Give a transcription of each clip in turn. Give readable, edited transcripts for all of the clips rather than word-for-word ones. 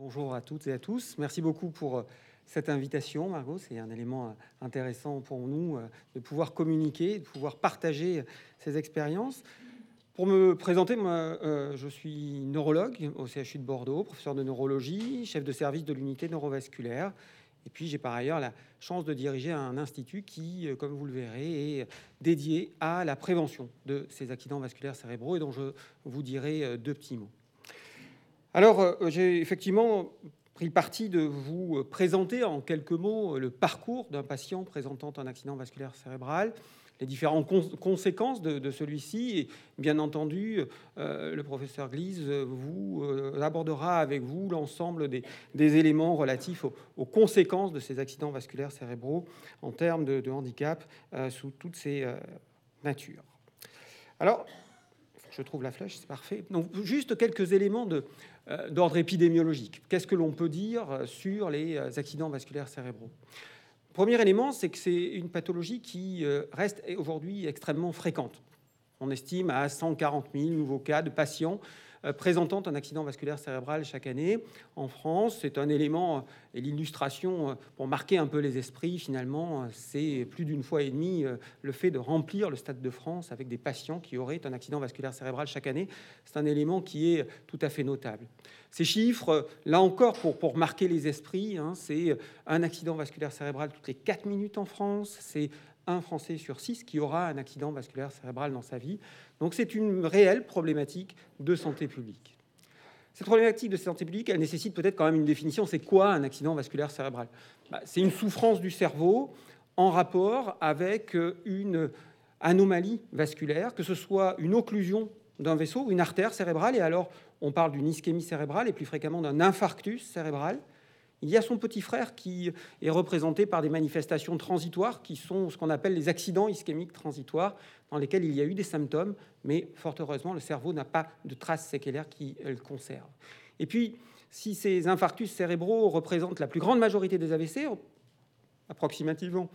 Bonjour à toutes et à tous. Merci beaucoup pour cette invitation, Margot. C'est un élément intéressant pour nous de pouvoir communiquer, de pouvoir partager ces expériences. Pour me présenter, moi, je suis neurologue au CHU de Bordeaux, professeur de neurologie, chef de service de l'unité neurovasculaire. Et puis, j'ai par ailleurs la chance de diriger un institut qui, comme vous le verrez, est dédié à la prévention de ces accidents vasculaires cérébraux et dont je vous dirai deux petits mots. Alors, j'ai effectivement pris le parti de vous présenter en quelques mots le parcours d'un patient présentant un accident vasculaire cérébral, les différentes conséquences de celui-ci. Et bien entendu, le professeur Gliese vous abordera avec vous l'ensemble des éléments relatifs aux conséquences de ces accidents vasculaires cérébraux en termes de handicap sous toutes ces natures. Alors, je trouve la flèche, c'est parfait. Donc, juste quelques éléments d'ordre épidémiologique. Qu'est-ce que l'on peut dire sur les accidents vasculaires cérébraux ? Premier élément, c'est que c'est une pathologie qui reste aujourd'hui extrêmement fréquente. On estime à 140 000 nouveaux cas de patients présentant un accident vasculaire cérébral chaque année. En France, c'est un élément et l'illustration pour marquer un peu les esprits, finalement, c'est plus d'une fois et demie le fait de remplir le Stade de France avec des patients qui auraient un accident vasculaire cérébral chaque année. C'est un élément qui est tout à fait notable. Ces chiffres, là encore, pour marquer les esprits, c'est un accident vasculaire cérébral toutes les 4 minutes en France, c'est un Français sur 6 qui aura un accident vasculaire cérébral dans sa vie. Donc c'est une réelle problématique de santé publique. Cette problématique de santé publique, elle nécessite peut-être quand même une définition. C'est quoi un accident vasculaire cérébral ? C'est une souffrance du cerveau en rapport avec une anomalie vasculaire, que ce soit une occlusion d'un vaisseau, une artère cérébrale, et alors on parle d'une ischémie cérébrale et plus fréquemment d'un infarctus cérébral. Il y a son petit frère qui est représenté par des manifestations transitoires qui sont ce qu'on appelle les accidents ischémiques transitoires, dans lesquels il y a eu des symptômes, mais fort heureusement, le cerveau n'a pas de traces séquelaires qui le conservent. Et puis, si ces infarctus cérébraux représentent la plus grande majorité des AVC, approximativement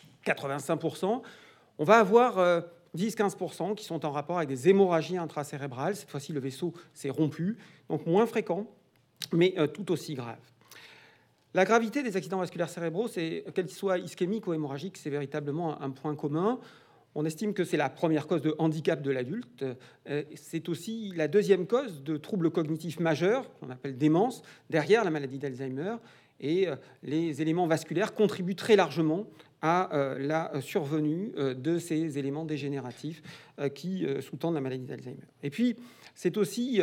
85%, on va avoir 10-15% qui sont en rapport avec des hémorragies intracérébrales. Cette fois-ci, le vaisseau s'est rompu, donc moins fréquent, mais tout aussi grave. La gravité des accidents vasculaires cérébraux, c'est qu'ils soient ischémiques ou hémorragiques, c'est véritablement un point commun. On estime que c'est la première cause de handicap de l'adulte. C'est aussi la deuxième cause de troubles cognitifs majeurs, qu'on appelle démence, derrière la maladie d'Alzheimer. Et les éléments vasculaires contribuent très largement à la survenue de ces éléments dégénératifs qui sous-tendent la maladie d'Alzheimer. Et puis, c'est aussi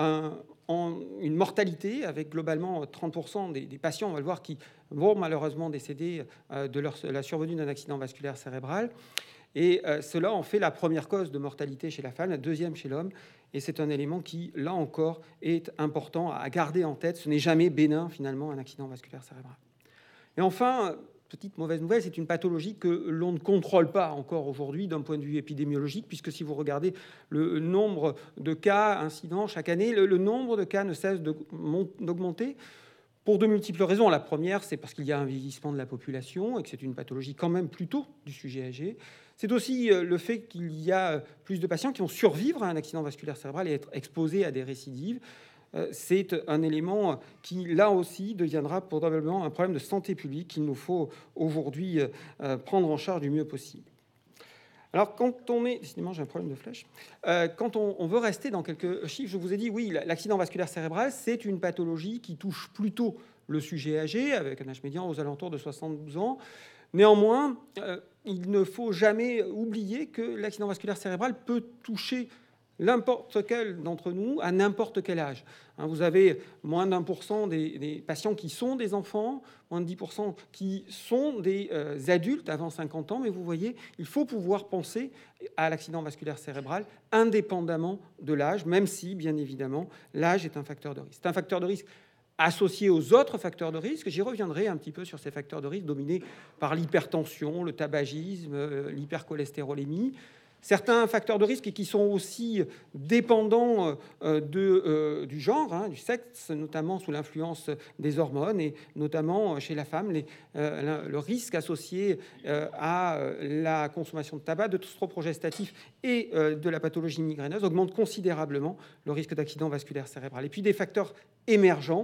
une mortalité avec globalement 30% des patients, on va le voir, qui vont malheureusement décéder de la survenue d'un accident vasculaire cérébral. Et cela en fait la première cause de mortalité chez la femme, la deuxième chez l'homme. Et c'est un élément qui, là encore, est important à garder en tête. Ce n'est jamais bénin, finalement, un accident vasculaire cérébral. Et enfin, petite mauvaise nouvelle, c'est une pathologie que l'on ne contrôle pas encore aujourd'hui d'un point de vue épidémiologique, puisque si vous regardez le nombre de cas incidents chaque année, le nombre de cas ne cesse d'augmenter pour de multiples raisons. La première, c'est parce qu'il y a un vieillissement de la population et que c'est une pathologie quand même plutôt du sujet âgé. C'est aussi le fait qu'il y a plus de patients qui vont survivre à un accident vasculaire cérébral et être exposés à des récidives. C'est un élément qui, là aussi, deviendra probablement un problème de santé publique qu'il nous faut aujourd'hui prendre en charge du mieux possible. Alors, quand on est... Décidément, j'ai un problème de flèche. Quand on veut rester dans quelques chiffres, je vous ai dit, oui, l'accident vasculaire cérébral, c'est une pathologie qui touche plutôt le sujet âgé, avec un âge médian aux alentours de 72 ans. Néanmoins, il ne faut jamais oublier que l'accident vasculaire cérébral peut toucher n'importe quel d'entre nous à n'importe quel âge. Vous avez moins d'1% des patients qui sont des enfants, moins de 10% qui sont des adultes avant 50 ans, mais vous voyez, il faut pouvoir penser à l'accident vasculaire cérébral indépendamment de l'âge, même si, bien évidemment, l'âge est un facteur de risque. C'est un facteur de risque associés aux autres facteurs de risque. J'y reviendrai un petit peu sur ces facteurs de risque dominés par l'hypertension, le tabagisme, l'hypercholestérolémie. Certains facteurs de risque qui sont aussi dépendants du genre, du sexe, notamment sous l'influence des hormones, et notamment chez la femme, le risque associé à la consommation de tabac, de stress et de la pathologie migraineuse augmente considérablement le risque d'accident vasculaire cérébral. Et puis des facteurs émergents,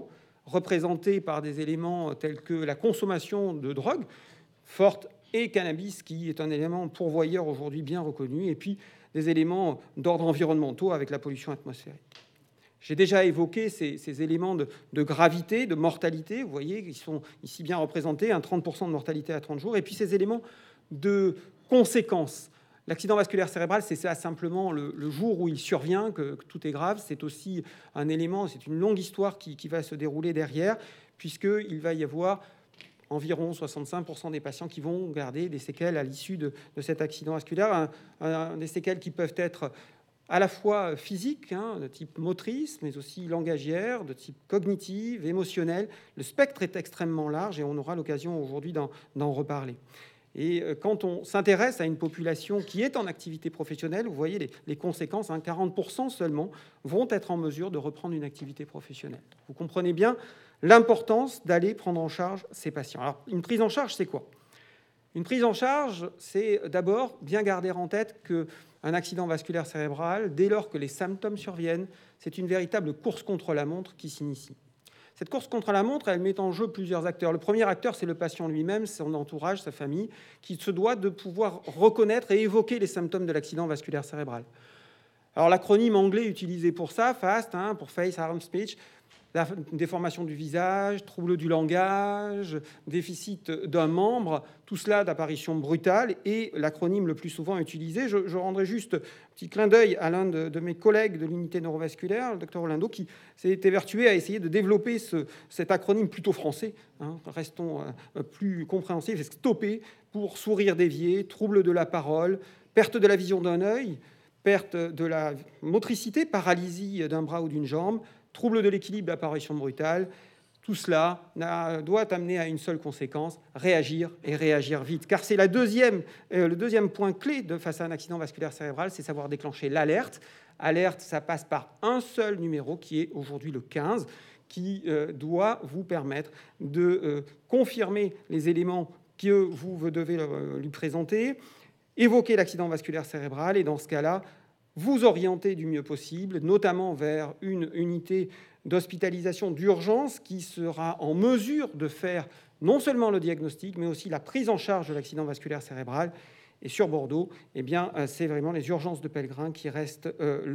représentées par des éléments tels que la consommation de drogue forte et cannabis, qui est un élément pourvoyeur aujourd'hui bien reconnu, et puis des éléments d'ordre environnementaux avec la pollution atmosphérique. J'ai déjà évoqué ces éléments de gravité, de mortalité. Vous voyez, ils sont ici bien représentés, 30% de mortalité à 30 jours. Et puis ces éléments de conséquences. L'accident vasculaire cérébral, c'est ça simplement le jour où il survient, que tout est grave. C'est aussi un élément, c'est une longue histoire qui va se dérouler derrière, puisqu'il va y avoir environ 65% des patients qui vont garder des séquelles à l'issue de cet accident vasculaire. Des séquelles qui peuvent être à la fois physiques, de type motrice, mais aussi langagière, de type cognitive, émotionnelle. Le spectre est extrêmement large et on aura l'occasion aujourd'hui d'en reparler. Et quand on s'intéresse à une population qui est en activité professionnelle, vous voyez les conséquences, 40% seulement vont être en mesure de reprendre une activité professionnelle. Vous comprenez bien l'importance d'aller prendre en charge ces patients. Alors, une prise en charge, c'est quoi ? Une prise en charge, c'est d'abord bien garder en tête qu'un accident vasculaire cérébral, dès lors que les symptômes surviennent, c'est une véritable course contre la montre qui s'initie. Cette course contre la montre, elle met en jeu plusieurs acteurs. Le premier acteur, c'est le patient lui-même, son entourage, sa famille, qui se doit de pouvoir reconnaître et évoquer les symptômes de l'accident vasculaire cérébral. Alors, l'acronyme anglais utilisé pour ça, FAST, pour Face, Arm, Speech, la déformation du visage, trouble du langage, déficit d'un membre, tout cela d'apparition brutale, et l'acronyme le plus souvent utilisé. Je rendrai juste un petit clin d'œil à l'un de mes collègues de l'unité neurovasculaire, le docteur Orlando, qui s'est évertué à essayer de développer cet acronyme plutôt français, restons plus compréhensifs, c'est STOPPé, pour sourire dévié, trouble de la parole, perte de la vision d'un œil, perte de la motricité, paralysie d'un bras ou d'une jambe, trouble de l'équilibre, apparition brutale. Tout cela doit amener à une seule conséquence, réagir et réagir vite. Car c'est le deuxième point clé face à un accident vasculaire cérébral, c'est savoir déclencher l'alerte. Alerte, ça passe par un seul numéro qui est aujourd'hui le 15, qui doit vous permettre de confirmer les éléments que vous devez lui présenter, évoquer l'accident vasculaire cérébral et dans ce cas-là, vous orienter du mieux possible, notamment vers une unité d'hospitalisation d'urgence qui sera en mesure de faire non seulement le diagnostic, mais aussi la prise en charge de l'accident vasculaire cérébral. Et sur Bordeaux, c'est vraiment les urgences de Pellegrin qui restent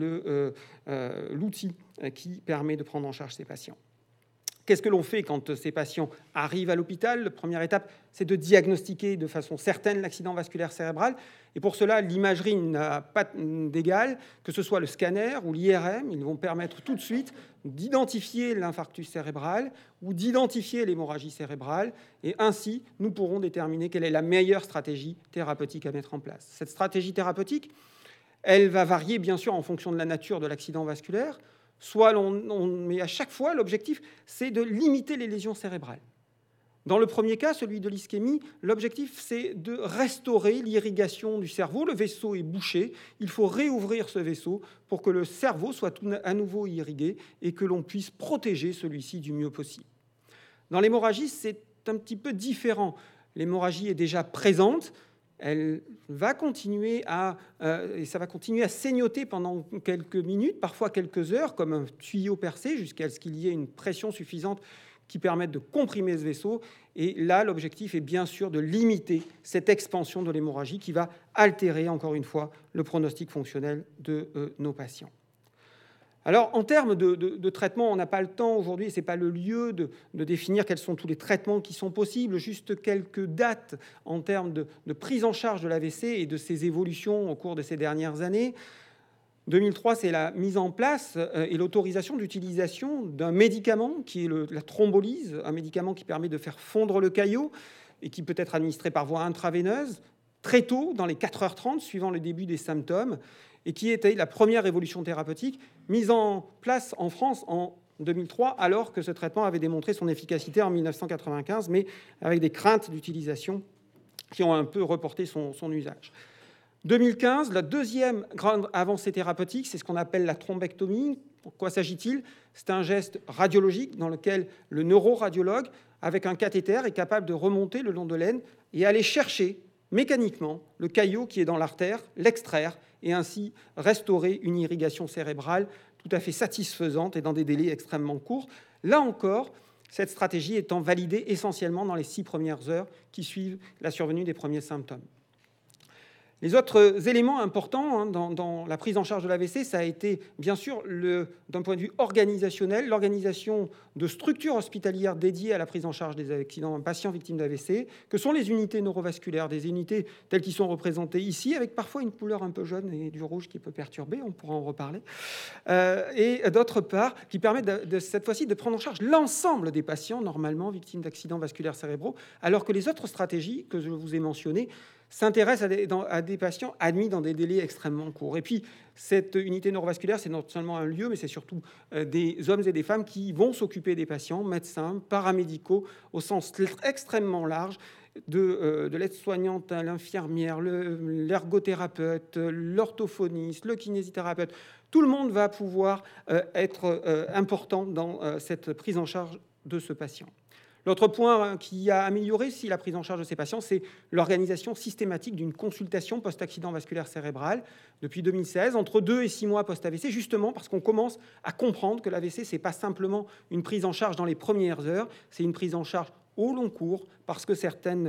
l'outil qui permet de prendre en charge ces patients. Qu'est-ce que l'on fait quand ces patients arrivent à l'hôpital ? La première étape, c'est de diagnostiquer de façon certaine l'accident vasculaire cérébral. Et pour cela, l'imagerie n'a pas d'égal, que ce soit le scanner ou l'IRM. Ils vont permettre tout de suite d'identifier l'infarctus cérébral ou d'identifier l'hémorragie cérébrale. Et ainsi, nous pourrons déterminer quelle est la meilleure stratégie thérapeutique à mettre en place. Cette stratégie thérapeutique, elle va varier bien sûr en fonction de la nature de l'accident vasculaire. Mais à chaque fois, l'objectif, c'est de limiter les lésions cérébrales. Dans le premier cas, celui de l'ischémie, l'objectif, c'est de restaurer l'irrigation du cerveau. Le vaisseau est bouché. Il faut réouvrir ce vaisseau pour que le cerveau soit à nouveau irrigué et que l'on puisse protéger celui-ci du mieux possible. Dans l'hémorragie, c'est un petit peu différent. L'hémorragie est déjà présente. Elle va continuer ça va continuer à saignoter pendant quelques minutes, parfois quelques heures, comme un tuyau percé, jusqu'à ce qu'il y ait une pression suffisante qui permette de comprimer ce vaisseau. Et là, l'objectif est bien sûr de limiter cette expansion de l'hémorragie qui va altérer, encore une fois, le pronostic fonctionnel de nos patients. Alors, en termes de traitement, on n'a pas le temps aujourd'hui, ce n'est pas le lieu de définir quels sont tous les traitements qui sont possibles, juste quelques dates en termes de prise en charge de l'AVC et de ses évolutions au cours de ces dernières années. 2003, c'est la mise en place et l'autorisation d'utilisation d'un médicament qui est la thrombolyse, un médicament qui permet de faire fondre le caillot et qui peut être administré par voie intraveineuse très tôt, dans les 4h30, suivant le début des symptômes, et qui était la première évolution thérapeutique mise en place en France en 2003, alors que ce traitement avait démontré son efficacité en 1995, mais avec des craintes d'utilisation qui ont un peu reporté son usage. 2015, la deuxième grande avancée thérapeutique, c'est ce qu'on appelle la thrombectomie. Pourquoi s'agit-il ? C'est un geste radiologique dans lequel le neuroradiologue, avec un cathéter, est capable de remonter le long de l'aine et aller chercher mécaniquement le caillot qui est dans l'artère, l'extraire et ainsi restaurer une irrigation cérébrale tout à fait satisfaisante et dans des délais extrêmement courts. Là encore, cette stratégie étant validée essentiellement dans les 6 premières heures qui suivent la survenue des premiers symptômes. Les autres éléments importants dans la prise en charge de l'AVC, ça a été bien sûr, d'un point de vue organisationnel, l'organisation de structures hospitalières dédiées à la prise en charge des accidents patients victimes d'AVC, que sont les unités neurovasculaires, des unités telles qu'elles sont représentées ici, avec parfois une couleur un peu jaune et du rouge qui peut perturber, on pourra en reparler, et d'autre part, qui permet cette fois-ci de prendre en charge l'ensemble des patients normalement victimes d'accidents vasculaires cérébraux, alors que les autres stratégies que je vous ai mentionnées s'intéresse à des patients admis dans des délais extrêmement courts. Et puis, cette unité neurovasculaire, c'est non seulement un lieu, mais c'est surtout des hommes et des femmes qui vont s'occuper des patients, médecins, paramédicaux, au sens extrêmement large, de l'aide-soignante à l'infirmière, l'ergothérapeute, l'orthophoniste, le kinésithérapeute. Tout le monde va pouvoir être important dans cette prise en charge de ce patient. L'autre point qui a amélioré la prise en charge de ces patients, c'est l'organisation systématique d'une consultation post-accident vasculaire cérébral depuis 2016, entre 2 et 6 mois post-AVC, justement parce qu'on commence à comprendre que l'AVC, ce n'est pas simplement une prise en charge dans les premières heures, c'est une prise en charge au long cours, parce que certains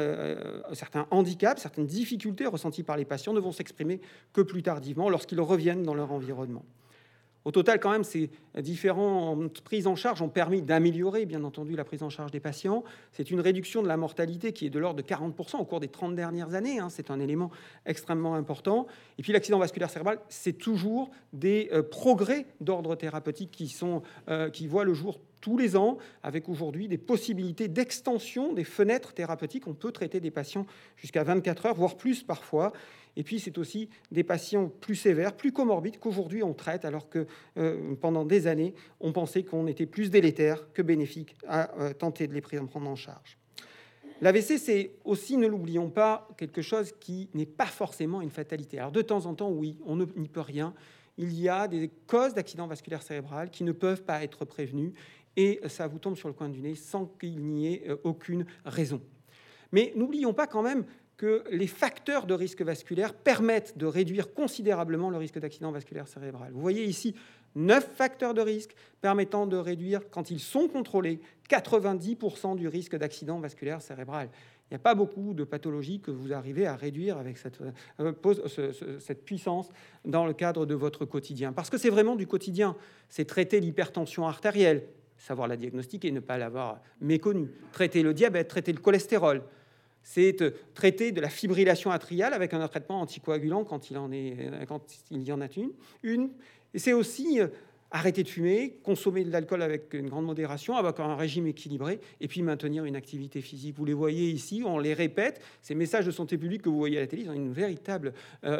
handicaps, certaines difficultés ressenties par les patients ne vont s'exprimer que plus tardivement, lorsqu'ils reviennent dans leur environnement. Au total, quand même, ces différentes prises en charge ont permis d'améliorer, bien entendu, la prise en charge des patients. C'est une réduction de la mortalité qui est de l'ordre de 40% au cours des 30 dernières années. C'est un élément extrêmement important. Et puis, l'accident vasculaire cérébral, c'est toujours des progrès d'ordre thérapeutique qui voient le jour tous les ans, avec aujourd'hui des possibilités d'extension des fenêtres thérapeutiques. On peut traiter des patients jusqu'à 24 heures, voire plus parfois. Et puis, c'est aussi des patients plus sévères, plus comorbides qu'aujourd'hui on traite, alors que pendant des années, on pensait qu'on était plus délétère que bénéfique à tenter de les prendre en charge. L'AVC, c'est aussi, ne l'oublions pas, quelque chose qui n'est pas forcément une fatalité. Alors, de temps en temps, oui, on n'y peut rien. Il y a des causes d'accident vasculaire cérébral qui ne peuvent pas être prévenues, et ça vous tombe sur le coin du nez sans qu'il n'y ait aucune raison. Mais n'oublions pas quand même que les facteurs de risque vasculaire permettent de réduire considérablement le risque d'accident vasculaire cérébral. Vous voyez ici 9 facteurs de risque permettant de réduire, quand ils sont contrôlés, 90% du risque d'accident vasculaire cérébral. Il n'y a pas beaucoup de pathologies que vous arrivez à réduire avec cette puissance dans le cadre de votre quotidien. Parce que c'est vraiment du quotidien. C'est traiter l'hypertension artérielle, savoir la diagnostiquer, ne pas l'avoir méconnue. Traiter le diabète, traiter le cholestérol. C'est traiter de la fibrillation atriale avec un traitement anticoagulant quand il y en a une. Et c'est aussi arrêter de fumer, consommer de l'alcool avec une grande modération, avec un régime équilibré, et puis maintenir une activité physique. Vous les voyez ici, on les répète, ces messages de santé publique que vous voyez à la télé, ils ont une véritable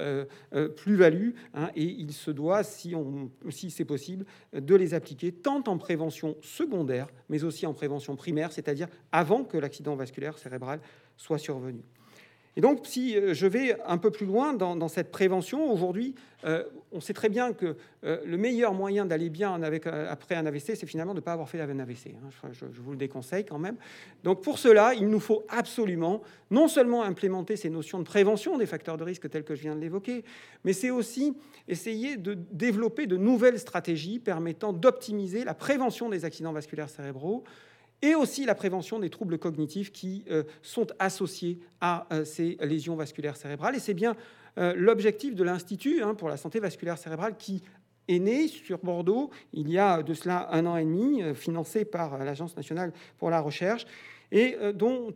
plus-value, et il se doit, si c'est possible, de les appliquer tant en prévention secondaire, mais aussi en prévention primaire, c'est-à-dire avant que l'accident vasculaire cérébral soit survenu. Et donc, si je vais un peu plus loin dans cette prévention, aujourd'hui, on sait très bien que le meilleur moyen d'aller bien après un AVC, c'est finalement de ne pas avoir fait un AVC. Je vous le déconseille quand même. Donc, pour cela, il nous faut absolument non seulement implémenter ces notions de prévention des facteurs de risque tels que je viens de l'évoquer, mais c'est aussi essayer de développer de nouvelles stratégies permettant d'optimiser la prévention des accidents vasculaires cérébraux, et aussi la prévention des troubles cognitifs qui sont associés à ces lésions vasculaires cérébrales. Et c'est bien l'objectif de l'Institut pour la santé vasculaire cérébrale qui est né sur Bordeaux il y a de cela 1 an et demi, financé par l'Agence nationale pour la recherche, et dont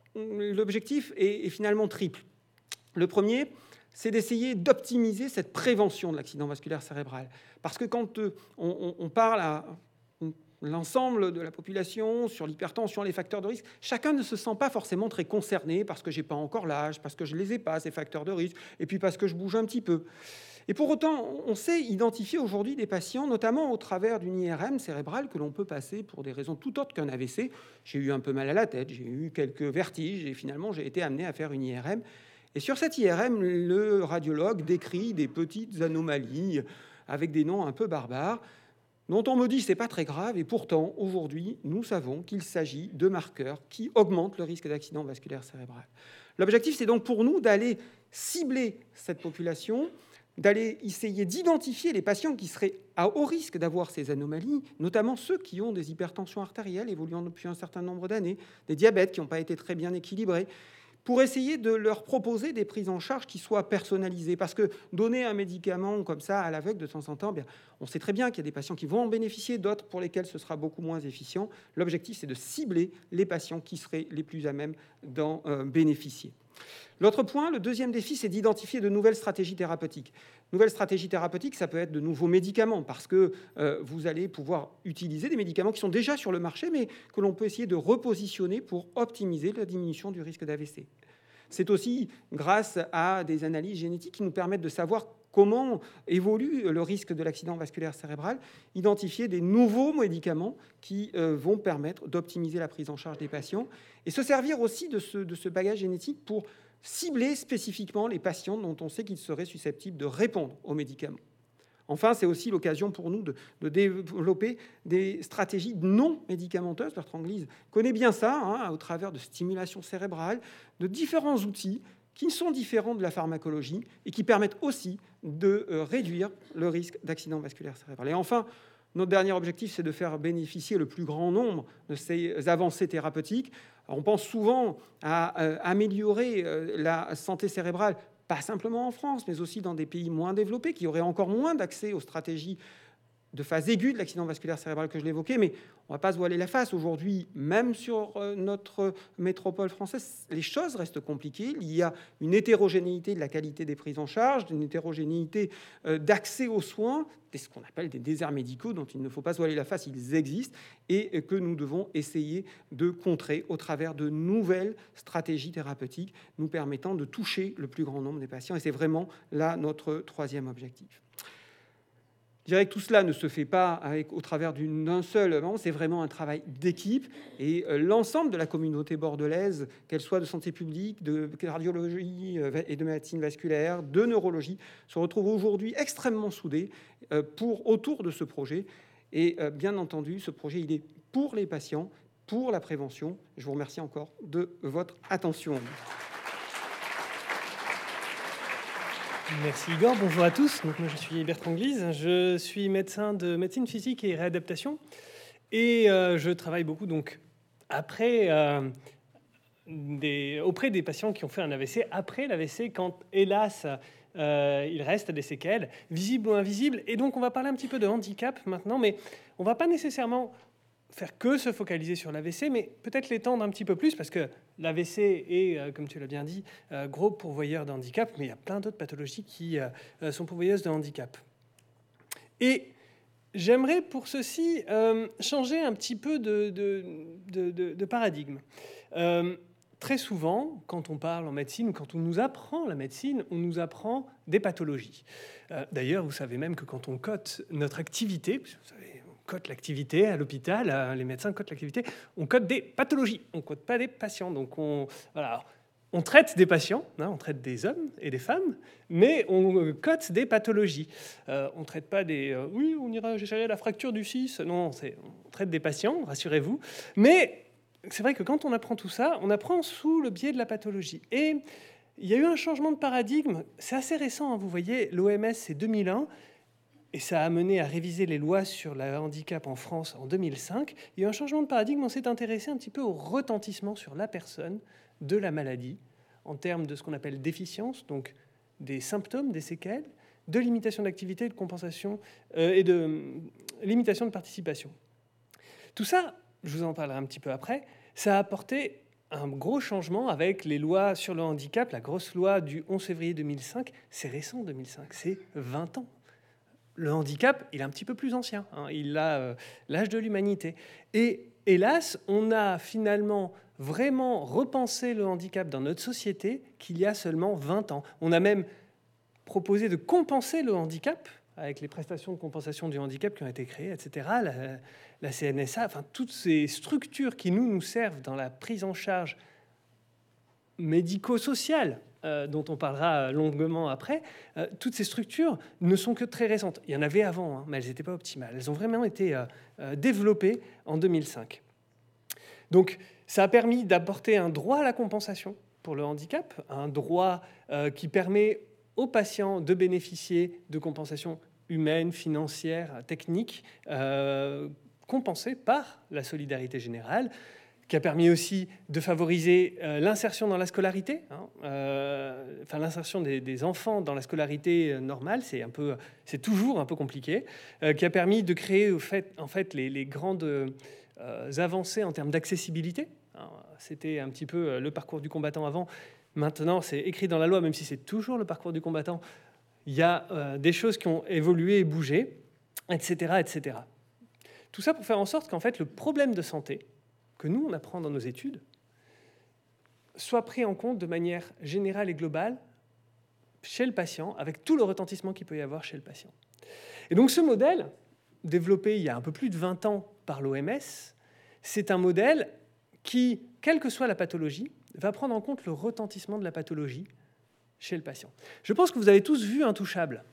l'objectif est finalement triple. Le premier, c'est d'essayer d'optimiser cette prévention de l'accident vasculaire cérébral. Parce que quand on parle à l'ensemble de la population sur l'hypertension, les facteurs de risque, chacun ne se sent pas forcément très concerné parce que j'ai pas encore l'âge, parce que je les ai pas, ces facteurs de risque, et puis parce que je bouge un petit peu. Et pour autant, on sait identifier aujourd'hui des patients, notamment au travers d'une IRM cérébrale que l'on peut passer pour des raisons tout autres qu'un AVC. J'ai eu un peu mal à la tête, j'ai eu quelques vertiges, et finalement j'ai été amené à faire une IRM. Et sur cette IRM, le radiologue décrit des petites anomalies avec des noms un peu barbares, dont on me dit que ce n'est pas très grave, et pourtant, aujourd'hui, nous savons qu'il s'agit de marqueurs qui augmentent le risque d'accident vasculaire cérébral. L'objectif, c'est donc pour nous d'aller cibler cette population, d'aller essayer d'identifier les patients qui seraient à haut risque d'avoir ces anomalies, notamment ceux qui ont des hypertensions artérielles évoluant depuis un certain nombre d'années, des diabètes qui n'ont pas été très bien équilibrés, pour essayer de leur proposer des prises en charge qui soient personnalisées. Parce que donner un médicament comme ça à l'aveugle de temps en temps, bien, on sait très bien qu'il y a des patients qui vont en bénéficier, d'autres pour lesquels ce sera beaucoup moins efficient. L'objectif, c'est de cibler les patients qui seraient les plus à même d'en bénéficier. L'autre point, le deuxième défi, c'est d'identifier de nouvelles stratégies thérapeutiques. Nouvelles stratégies thérapeutiques, ça peut être de nouveaux médicaments, parce que vous allez pouvoir utiliser des médicaments qui sont déjà sur le marché, mais que l'on peut essayer de repositionner pour optimiser la diminution du risque d'AVC. C'est aussi grâce à des analyses génétiques qui nous permettent de savoir comment évolue le risque de l'accident vasculaire cérébral, identifier des nouveaux médicaments qui vont permettre d'optimiser la prise en charge des patients, et se servir aussi de ce bagage génétique pour cibler spécifiquement les patients dont on sait qu'ils seraient susceptibles de répondre aux médicaments. Enfin, c'est aussi l'occasion pour nous de développer des stratégies non médicamenteuses. Bertrand Glise connaît bien ça, au travers de stimulation cérébrale, de différents outils qui sont différents de la pharmacologie et qui permettent aussi de réduire le risque d'accident vasculaire cérébral. Et enfin, notre dernier objectif, c'est de faire bénéficier le plus grand nombre de ces avancées thérapeutiques. Alors, on pense souvent à améliorer la santé cérébrale, pas simplement en France, mais aussi dans des pays moins développés, qui auraient encore moins d'accès aux stratégies de phase aiguë de l'accident vasculaire cérébral que je l'évoquais, mais on ne va pas se voiler la face. Aujourd'hui, même sur notre métropole française, les choses restent compliquées. Il y a une hétérogénéité de la qualité des prises en charge, une hétérogénéité d'accès aux soins, ce qu'on appelle des déserts médicaux dont il ne faut pas se voiler la face, ils existent, et que nous devons essayer de contrer au travers de nouvelles stratégies thérapeutiques nous permettant de toucher le plus grand nombre des patients. Et c'est vraiment là notre troisième objectif. Je dirais que tout cela ne se fait pas au travers d'un seul membre, c'est vraiment un travail d'équipe, et l'ensemble de la communauté bordelaise, qu'elle soit de santé publique, de cardiologie et de médecine vasculaire, de neurologie, se retrouve aujourd'hui extrêmement soudée autour de ce projet. Et bien entendu, ce projet, il est pour les patients, pour la prévention. Je vous remercie encore de votre attention. Merci Igor, bonjour à tous. Donc, moi, je suis Bertrand Glise, je suis médecin de médecine physique et réadaptation, et je travaille beaucoup donc auprès des patients qui ont fait un AVC, après l'AVC, quand hélas il reste des séquelles, visibles ou invisibles. Et donc on va parler un petit peu de handicap maintenant, mais on ne va pas nécessairement faire que se focaliser sur l'AVC, mais peut-être l'étendre un petit peu plus, parce que l'AVC est, comme tu l'as bien dit, gros pourvoyeur de handicap, mais il y a plein d'autres pathologies qui sont pourvoyeuses de handicap. Et j'aimerais pour ceci changer un petit peu de paradigme. Très souvent, quand on parle en médecine, quand on nous apprend la médecine, on nous apprend des pathologies. D'ailleurs, vous savez même que quand on cote notre activité, vous savez, cote l'activité à l'hôpital, les médecins cotent l'activité, on cote des pathologies, on ne cote pas des patients. Donc on traite des patients, on traite des hommes et des femmes, mais on cote des pathologies. On ne traite pas des oui, on ira gérer la fracture du 6. Non, on traite des patients, rassurez-vous. Mais c'est vrai que quand on apprend tout ça, on apprend sous le biais de la pathologie. Et il y a eu un changement de paradigme, c'est assez récent, vous voyez, l'OMS c'est 2001, et ça a mené à réviser les lois sur le handicap en France en 2005. Il y a eu un changement de paradigme, on s'est intéressé un petit peu au retentissement sur la personne de la maladie, en termes de ce qu'on appelle déficience, donc des symptômes, des séquelles, de limitation d'activité, de compensation et de limitation de participation. Tout ça, je vous en parlerai un petit peu après, ça a apporté un gros changement avec les lois sur le handicap, la grosse loi du 11 février 2005. C'est récent, 2005, c'est 20 ans. Le handicap, il est un petit peu plus ancien, il a l'âge de l'humanité. Et hélas, on a finalement vraiment repensé le handicap dans notre société qu'il y a seulement 20 ans. On a même proposé de compenser le handicap avec les prestations de compensation du handicap qui ont été créées, etc., la CNSA, enfin toutes ces structures qui nous servent dans la prise en charge médico-sociale, dont on parlera longuement après, toutes ces structures ne sont que très récentes. Il y en avait avant, mais elles n'étaient pas optimales. Elles ont vraiment été développées en 2005. Donc, ça a permis d'apporter un droit à la compensation pour le handicap, un droit qui permet aux patients de bénéficier de compensations humaines, financières, techniques, compensées par la solidarité générale, qui a permis aussi de favoriser l'insertion dans la scolarité, l'insertion des enfants dans la scolarité normale, c'est toujours un peu compliqué, qui a permis de créer en fait les grandes avancées en termes d'accessibilité. C'était un petit peu le parcours du combattant avant. Maintenant, c'est écrit dans la loi, même si c'est toujours le parcours du combattant. Il y a des choses qui ont évolué et bougé, etc., etc. Tout ça pour faire en sorte qu'en fait, le problème de santé que nous, on apprend dans nos études, soit pris en compte de manière générale et globale chez le patient, avec tout le retentissement qu'il peut y avoir chez le patient. Et donc ce modèle, développé il y a un peu plus de 20 ans par l'OMS, c'est un modèle qui, quelle que soit la pathologie, va prendre en compte le retentissement de la pathologie chez le patient. Je pense que vous avez tous vu Intouchable.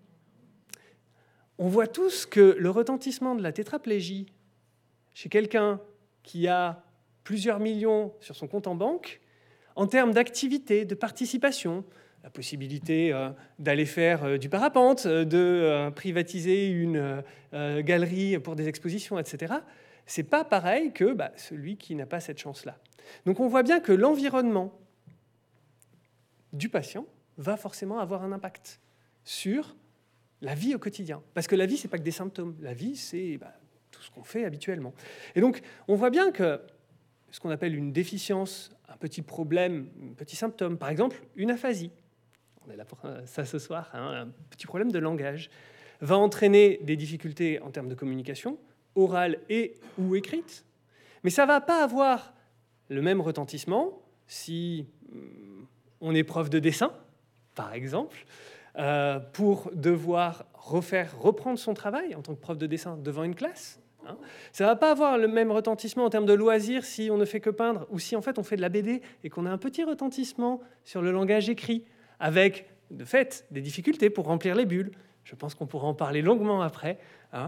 On voit tous que le retentissement de la tétraplégie chez quelqu'un qui a plusieurs millions sur son compte en banque, en termes d'activité, de participation, la possibilité d'aller faire du parapente, de privatiser une galerie pour des expositions, etc., c'est pas pareil que celui qui n'a pas cette chance-là. Donc on voit bien que l'environnement du patient va forcément avoir un impact sur la vie au quotidien. Parce que la vie, c'est pas que des symptômes. La vie, c'est tout ce qu'on fait habituellement. Et donc, on voit bien que ce qu'on appelle une déficience, un petit problème, un petit symptôme, par exemple, une aphasie, on est là pour ça ce soir, un petit problème de langage, va entraîner des difficultés en termes de communication, orale et ou écrite, mais ça ne va pas avoir le même retentissement si on est prof de dessin, par exemple, pour devoir reprendre son travail en tant que prof de dessin devant une classe. Ça ne va pas avoir le même retentissement en termes de loisirs si on ne fait que peindre ou si en fait on fait de la BD et qu'on a un petit retentissement sur le langage écrit avec de fait des difficultés pour remplir les bulles. Je pense qu'on pourra en parler longuement après.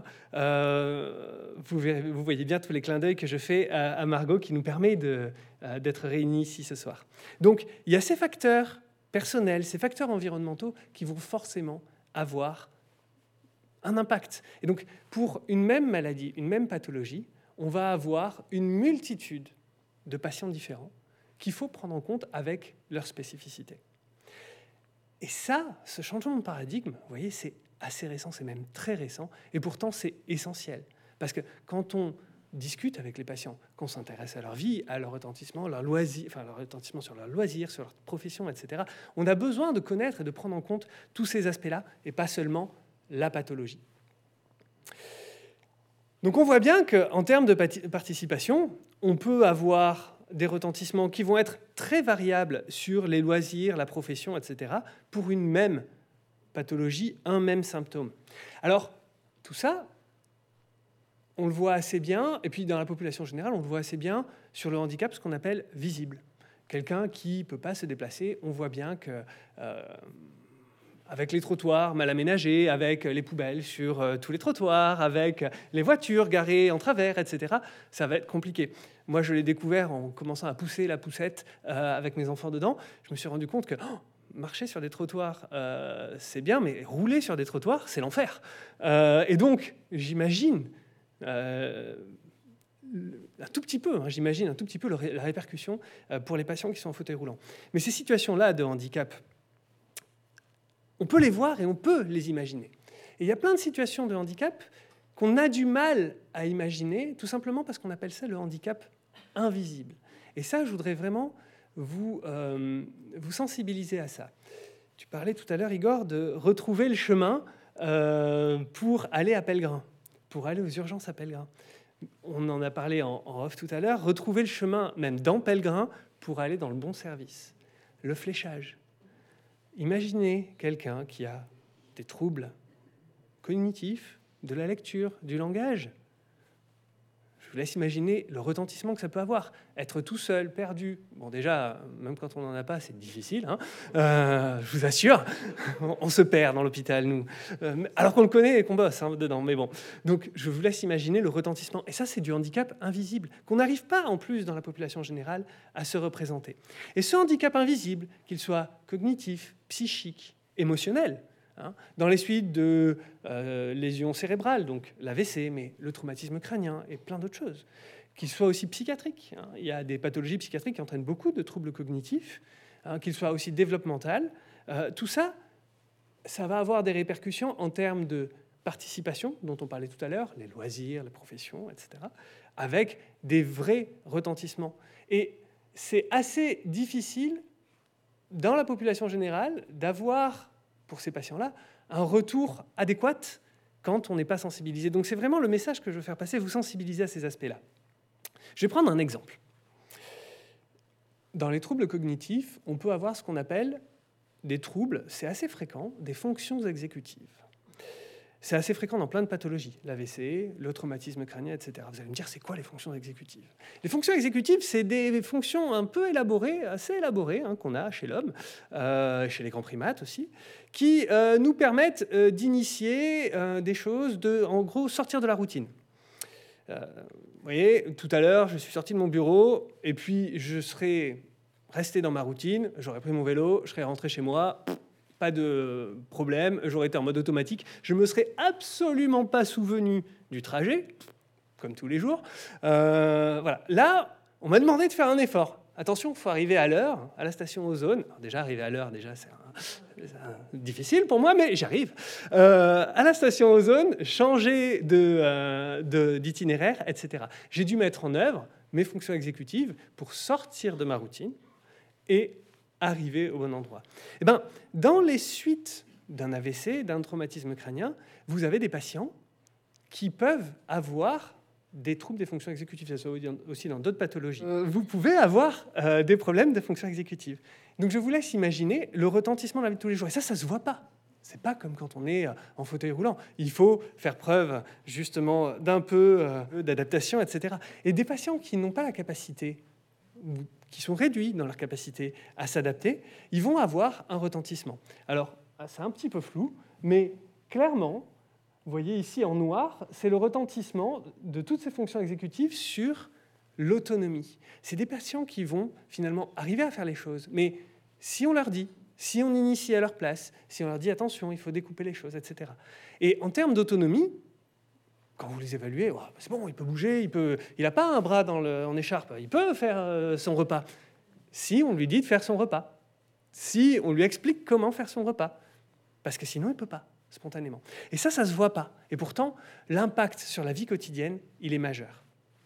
Vous voyez bien tous les clins d'œil que je fais à Margot qui nous permet d'être réunis ici ce soir. Donc il y a ces facteurs personnels, ces facteurs environnementaux qui vont forcément avoir un impact. Et donc, pour une même maladie, une même pathologie, on va avoir une multitude de patients différents qu'il faut prendre en compte avec leur spécificité. Et ça, ce changement de paradigme, vous voyez, c'est assez récent, c'est même très récent, et pourtant c'est essentiel. Parce que quand on discute avec les patients, qu'on s'intéresse à leur vie, à leur retentissement, leur retentissement sur leurs loisirs, sur leur profession, etc., on a besoin de connaître et de prendre en compte tous ces aspects-là, et pas seulement la pathologie. Donc on voit bien qu'en termes de participation, on peut avoir des retentissements qui vont être très variables sur les loisirs, la profession, etc., pour une même pathologie, un même symptôme. Alors, tout ça, on le voit assez bien, et puis dans la population générale, on le voit assez bien sur le handicap, ce qu'on appelle visible. Quelqu'un qui ne peut pas se déplacer, on voit bien que... avec les trottoirs mal aménagés, avec les poubelles sur tous les trottoirs, avec les voitures garées en travers, etc., ça va être compliqué. Moi, je l'ai découvert en commençant à pousser la poussette avec mes enfants dedans. Je me suis rendu compte que marcher sur des trottoirs, c'est bien, mais rouler sur des trottoirs, c'est l'enfer. Et donc, j'imagine un tout petit peu la répercussion pour les patients qui sont en fauteuil roulant. Mais ces situations-là de handicap, on peut les voir et on peut les imaginer. Et il y a plein de situations de handicap qu'on a du mal à imaginer, tout simplement parce qu'on appelle ça le handicap invisible. Et ça, je voudrais vraiment vous sensibiliser à ça. Tu parlais tout à l'heure, Igor, de retrouver le chemin pour aller à Pellegrin, pour aller aux urgences à Pellegrin. On en a parlé en off tout à l'heure, retrouver le chemin, même dans Pellegrin, pour aller dans le bon service. Le fléchage. Imaginez quelqu'un qui a des troubles cognitifs, de la lecture, du langage. Je vous laisse imaginer le retentissement que ça peut avoir. Être tout seul, perdu. Bon, déjà, même quand on n'en a pas, c'est difficile. Je vous assure, on se perd dans l'hôpital, nous. Alors qu'on le connaît et qu'on bosse dedans. Mais bon. Donc, je vous laisse imaginer le retentissement. Et ça, c'est du handicap invisible, qu'on n'arrive pas, en plus, dans la population générale, à se représenter. Et ce handicap invisible, qu'il soit cognitif, psychique, émotionnelles, dans les suites de lésions cérébrales, donc l'AVC, mais le traumatisme crânien et plein d'autres choses, qu'ils soient aussi psychiatriques. Il y a des pathologies psychiatriques qui entraînent beaucoup de troubles cognitifs, qu'ils soient aussi développementales. Tout ça, ça va avoir des répercussions en termes de participation, dont on parlait tout à l'heure, les loisirs, les professions, etc., avec des vrais retentissements. Et c'est assez difficile, dans la population générale, d'avoir, pour ces patients-là, un retour adéquat quand on n'est pas sensibilisé. Donc c'est vraiment le message que je veux faire passer, vous sensibiliser à ces aspects-là. Je vais prendre un exemple. Dans les troubles cognitifs, on peut avoir ce qu'on appelle des troubles, c'est assez fréquent, des fonctions exécutives. C'est assez fréquent dans plein de pathologies, l'AVC, le traumatisme crânien, etc. Vous allez me dire, c'est quoi les fonctions exécutives? Les fonctions exécutives, c'est des fonctions un peu élaborées, assez élaborées, qu'on a chez l'homme, chez les grands primates aussi, qui nous permettent d'initier des choses, en gros, sortir de la routine. Vous voyez, tout à l'heure, je suis sorti de mon bureau, et puis je serais resté dans ma routine, j'aurais pris mon vélo, je serais rentré chez moi, pas de problème, j'aurais été en mode automatique, je ne me serais absolument pas souvenu du trajet, comme tous les jours. Voilà. Là, on m'a demandé de faire un effort. Attention, il faut arriver à l'heure, à la station Ozone. Alors déjà, arriver à l'heure, déjà, c'est difficile pour moi, mais j'arrive. À la station Ozone, changer d'itinéraire, etc. J'ai dû mettre en œuvre mes fonctions exécutives pour sortir de ma routine et arriver au bon endroit. Eh bien, dans les suites d'un AVC, d'un traumatisme crânien, vous avez des patients qui peuvent avoir des troubles des fonctions exécutives. Ça se voit aussi dans d'autres pathologies. Vous pouvez avoir des problèmes de fonctions exécutives. Donc, je vous laisse imaginer le retentissement de la vie de tous les jours. Et ça ne se voit pas. C'est pas comme quand on est en fauteuil roulant. Il faut faire preuve, justement, d'un peu d'adaptation, etc. Et des patients qui n'ont pas la capacité, qui sont réduits dans leur capacité à s'adapter, ils vont avoir un retentissement. Alors, c'est un petit peu flou, mais clairement, vous voyez ici en noir, c'est le retentissement de toutes ces fonctions exécutives sur l'autonomie. C'est des patients qui vont finalement arriver à faire les choses, mais si on leur dit, si on initie à leur place, si on leur dit attention, il faut découper les choses, etc. Et en termes d'autonomie, quand vous les évaluez, oh, c'est bon, il peut bouger, il n'a pas un bras en écharpe, il peut faire son repas. Si on lui dit de faire son repas, si on lui explique comment faire son repas, parce que sinon il ne peut pas, spontanément. Et ça ne se voit pas. Et pourtant, l'impact sur la vie quotidienne, il est majeur.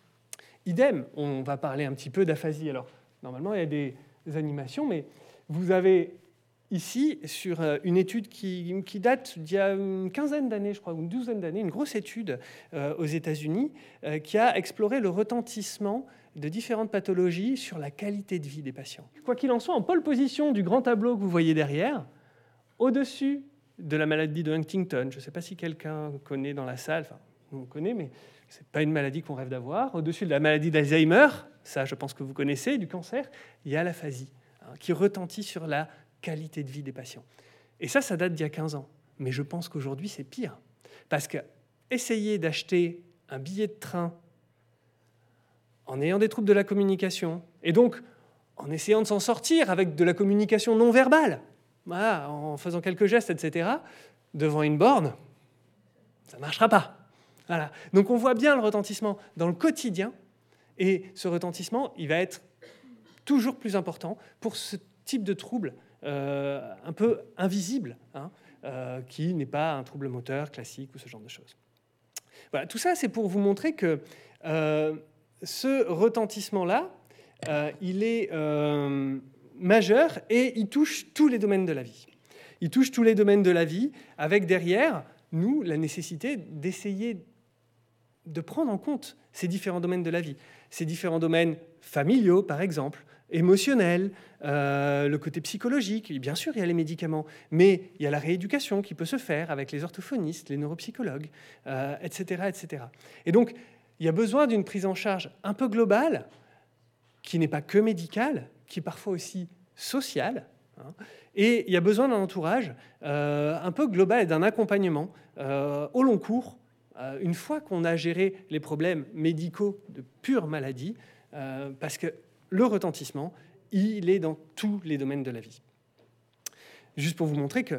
Idem, on va parler un petit peu d'aphasie. Alors, normalement, il y a des animations, mais vous avez ici, sur une étude qui date d'il y a une quinzaine d'années, je crois, ou une douzaine d'années, une grosse étude aux États-Unis qui a exploré le retentissement de différentes pathologies sur la qualité de vie des patients. Quoi qu'il en soit, en pole position du grand tableau que vous voyez derrière, au-dessus de la maladie de Huntington, je ne sais pas si quelqu'un connaît dans la salle, enfin, on connaît, mais ce n'est pas une maladie qu'on rêve d'avoir. Au-dessus de la maladie d'Alzheimer, ça je pense que vous connaissez, du cancer, il y a l'aphasie, qui retentit sur la qualité de vie des patients. Et ça date d'il y a 15 ans. Mais je pense qu'aujourd'hui, c'est pire. Parce que essayer d'acheter un billet de train en ayant des troubles de la communication, et donc en essayant de s'en sortir avec de la communication non verbale, voilà, en faisant quelques gestes, etc., devant une borne, ça ne marchera pas. Voilà. Donc on voit bien le retentissement dans le quotidien, et ce retentissement, il va être toujours plus important pour ce type de trouble un peu invisible, qui n'est pas un trouble moteur classique ou ce genre de choses. Voilà, tout ça, c'est pour vous montrer que ce retentissement-là, il est majeur et il touche tous les domaines de la vie. Il touche tous les domaines de la vie, avec derrière, nous, la nécessité d'essayer de prendre en compte ces différents domaines de la vie. Ces différents domaines familiaux, par exemple, émotionnels, le côté psychologique, et bien sûr, il y a les médicaments, mais il y a la rééducation qui peut se faire avec les orthophonistes, les neuropsychologues, etc., etc. Et donc, il y a besoin d'une prise en charge un peu globale, qui n'est pas que médicale, qui est parfois aussi sociale, et il y a besoin d'un entourage un peu global et d'un accompagnement au long cours, une fois qu'on a géré les problèmes médicaux de pure maladie, parce que le retentissement, il est dans tous les domaines de la vie. Juste pour vous montrer que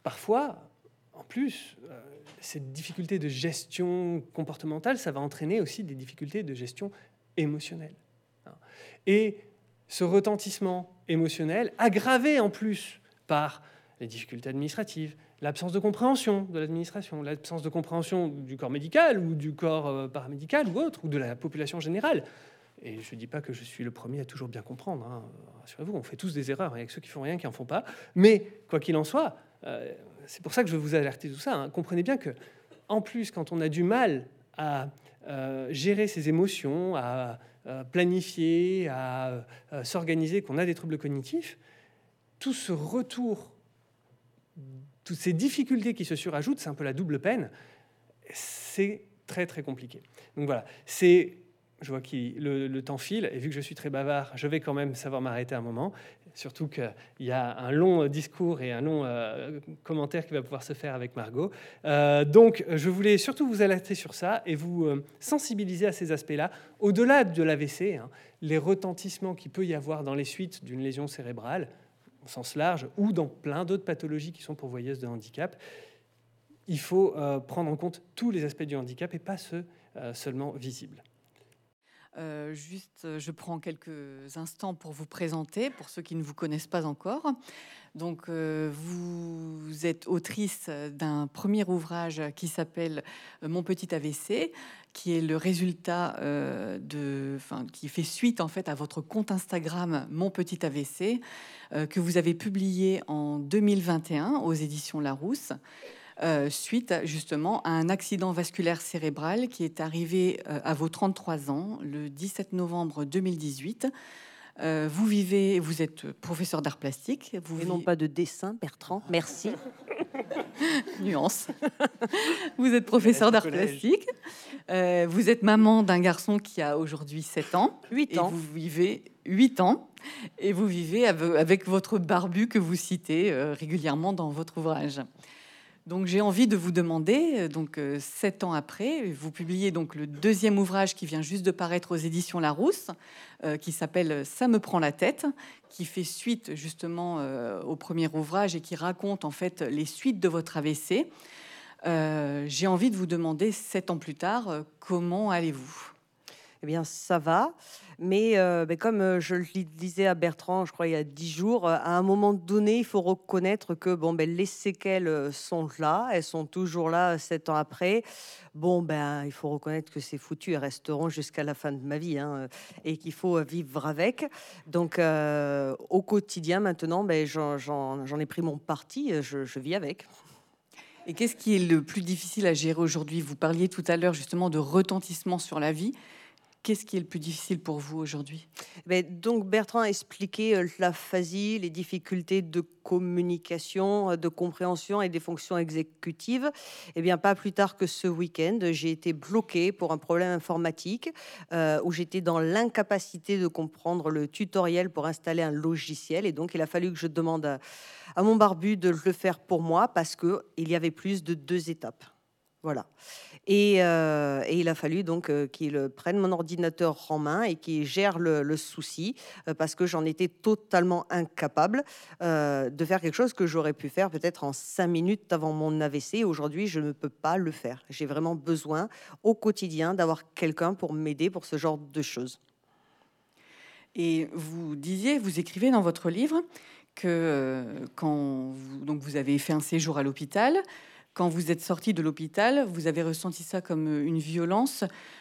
parfois, en plus, cette difficulté de gestion comportementale, ça va entraîner aussi des difficultés de gestion émotionnelle. Et ce retentissement émotionnel, aggravé en plus par les difficultés administratives, l'absence de compréhension de l'administration, l'absence de compréhension du corps médical ou du corps paramédical ou autre, ou de la population générale. Et je ne dis pas que je suis le premier à toujours bien comprendre, hein. Rassurez-vous, on fait tous des erreurs, il y a que ceux qui font rien qui en font pas. Mais quoi qu'il en soit, c'est pour ça que je veux vous alerter tout ça, hein. Comprenez bien que, en plus, quand on a du mal à gérer ses émotions, à planifier, à s'organiser, qu'on a des troubles cognitifs, tout ce retour, toutes ces difficultés qui se surajoutent, c'est un peu la double peine, c'est très très compliqué. Donc voilà, je vois que le temps file, et vu que je suis très bavard, je vais quand même savoir m'arrêter un moment, surtout qu'il y a un long discours et un long commentaire qui va pouvoir se faire avec Margot. Donc je voulais surtout vous alerter sur ça et vous sensibiliser à ces aspects-là, au-delà de l'AVC, hein, les retentissements qu'il peut y avoir dans les suites d'une lésion cérébrale, au sens large, ou dans plein d'autres pathologies qui sont pourvoyeuses de handicap. Il faut prendre en compte tous les aspects du handicap et pas ceux seulement visibles. Je prends quelques instants pour vous présenter, pour ceux qui ne vous connaissent pas encore. Donc, vous êtes autrice d'un premier ouvrage qui s'appelle Mon petit AVC, qui est le résultat qui fait suite en fait à votre compte Instagram Mon petit AVC, que vous avez publié en 2021 aux éditions Larousse. Suite justement à un accident vasculaire cérébral qui est arrivé à vos 33 ans, le 17 novembre 2018. Vous êtes professeur d'art plastique. Et non pas de dessin, Bertrand, merci. Nuance. Vous êtes professeur d'art plastique. Vous êtes maman d'un garçon qui a aujourd'hui 7 ans. 8 ans. Vous vivez 8 ans. Et vous vivez avec votre barbu que vous citez régulièrement dans votre ouvrage. Donc j'ai envie de vous demander, 7 ans après, vous publiez donc le deuxième ouvrage qui vient juste de paraître aux éditions Larousse, qui s'appelle Ça me prend la tête, qui fait suite justement au premier ouvrage et qui raconte en fait les suites de votre AVC. J'ai envie de vous demander 7 ans plus tard, comment allez-vous ? Eh bien, ça va. Mais comme je le disais à Bertrand, je crois, il y a 10 jours, à un moment donné, il faut reconnaître que les séquelles sont là. Elles sont toujours là 7 ans après. Il faut reconnaître que c'est foutu. Elles resteront jusqu'à la fin de ma vie, hein, et qu'il faut vivre avec. Donc, au quotidien, maintenant, j'en ai pris mon parti. Je vis avec. Et qu'est-ce qui est le plus difficile à gérer aujourd'hui ? Vous parliez tout à l'heure justement de retentissement sur la vie. Qu'est-ce qui est le plus difficile pour vous aujourd'hui ? Donc Bertrand a expliqué l'aphasie, les difficultés de communication, de compréhension et des fonctions exécutives. Pas plus tard que ce week-end, j'ai été bloquée pour un problème informatique où j'étais dans l'incapacité de comprendre le tutoriel pour installer un logiciel. Et donc, il a fallu que je demande à mon barbu de le faire pour moi parce qu'il y avait plus de 2 étapes. Voilà. Et il a fallu donc qu'il prenne mon ordinateur en main et qu'il gère le souci parce que j'en étais totalement incapable de faire quelque chose que j'aurais pu faire peut-être en 5 minutes avant mon AVC. Aujourd'hui, je ne peux pas le faire. J'ai vraiment besoin au quotidien d'avoir quelqu'un pour m'aider pour ce genre de choses. Et vous écrivez dans votre livre que quand vous avez fait un séjour à l'hôpital, quand vous êtes sorti de l'hôpital, vous avez ressenti ça comme une violence.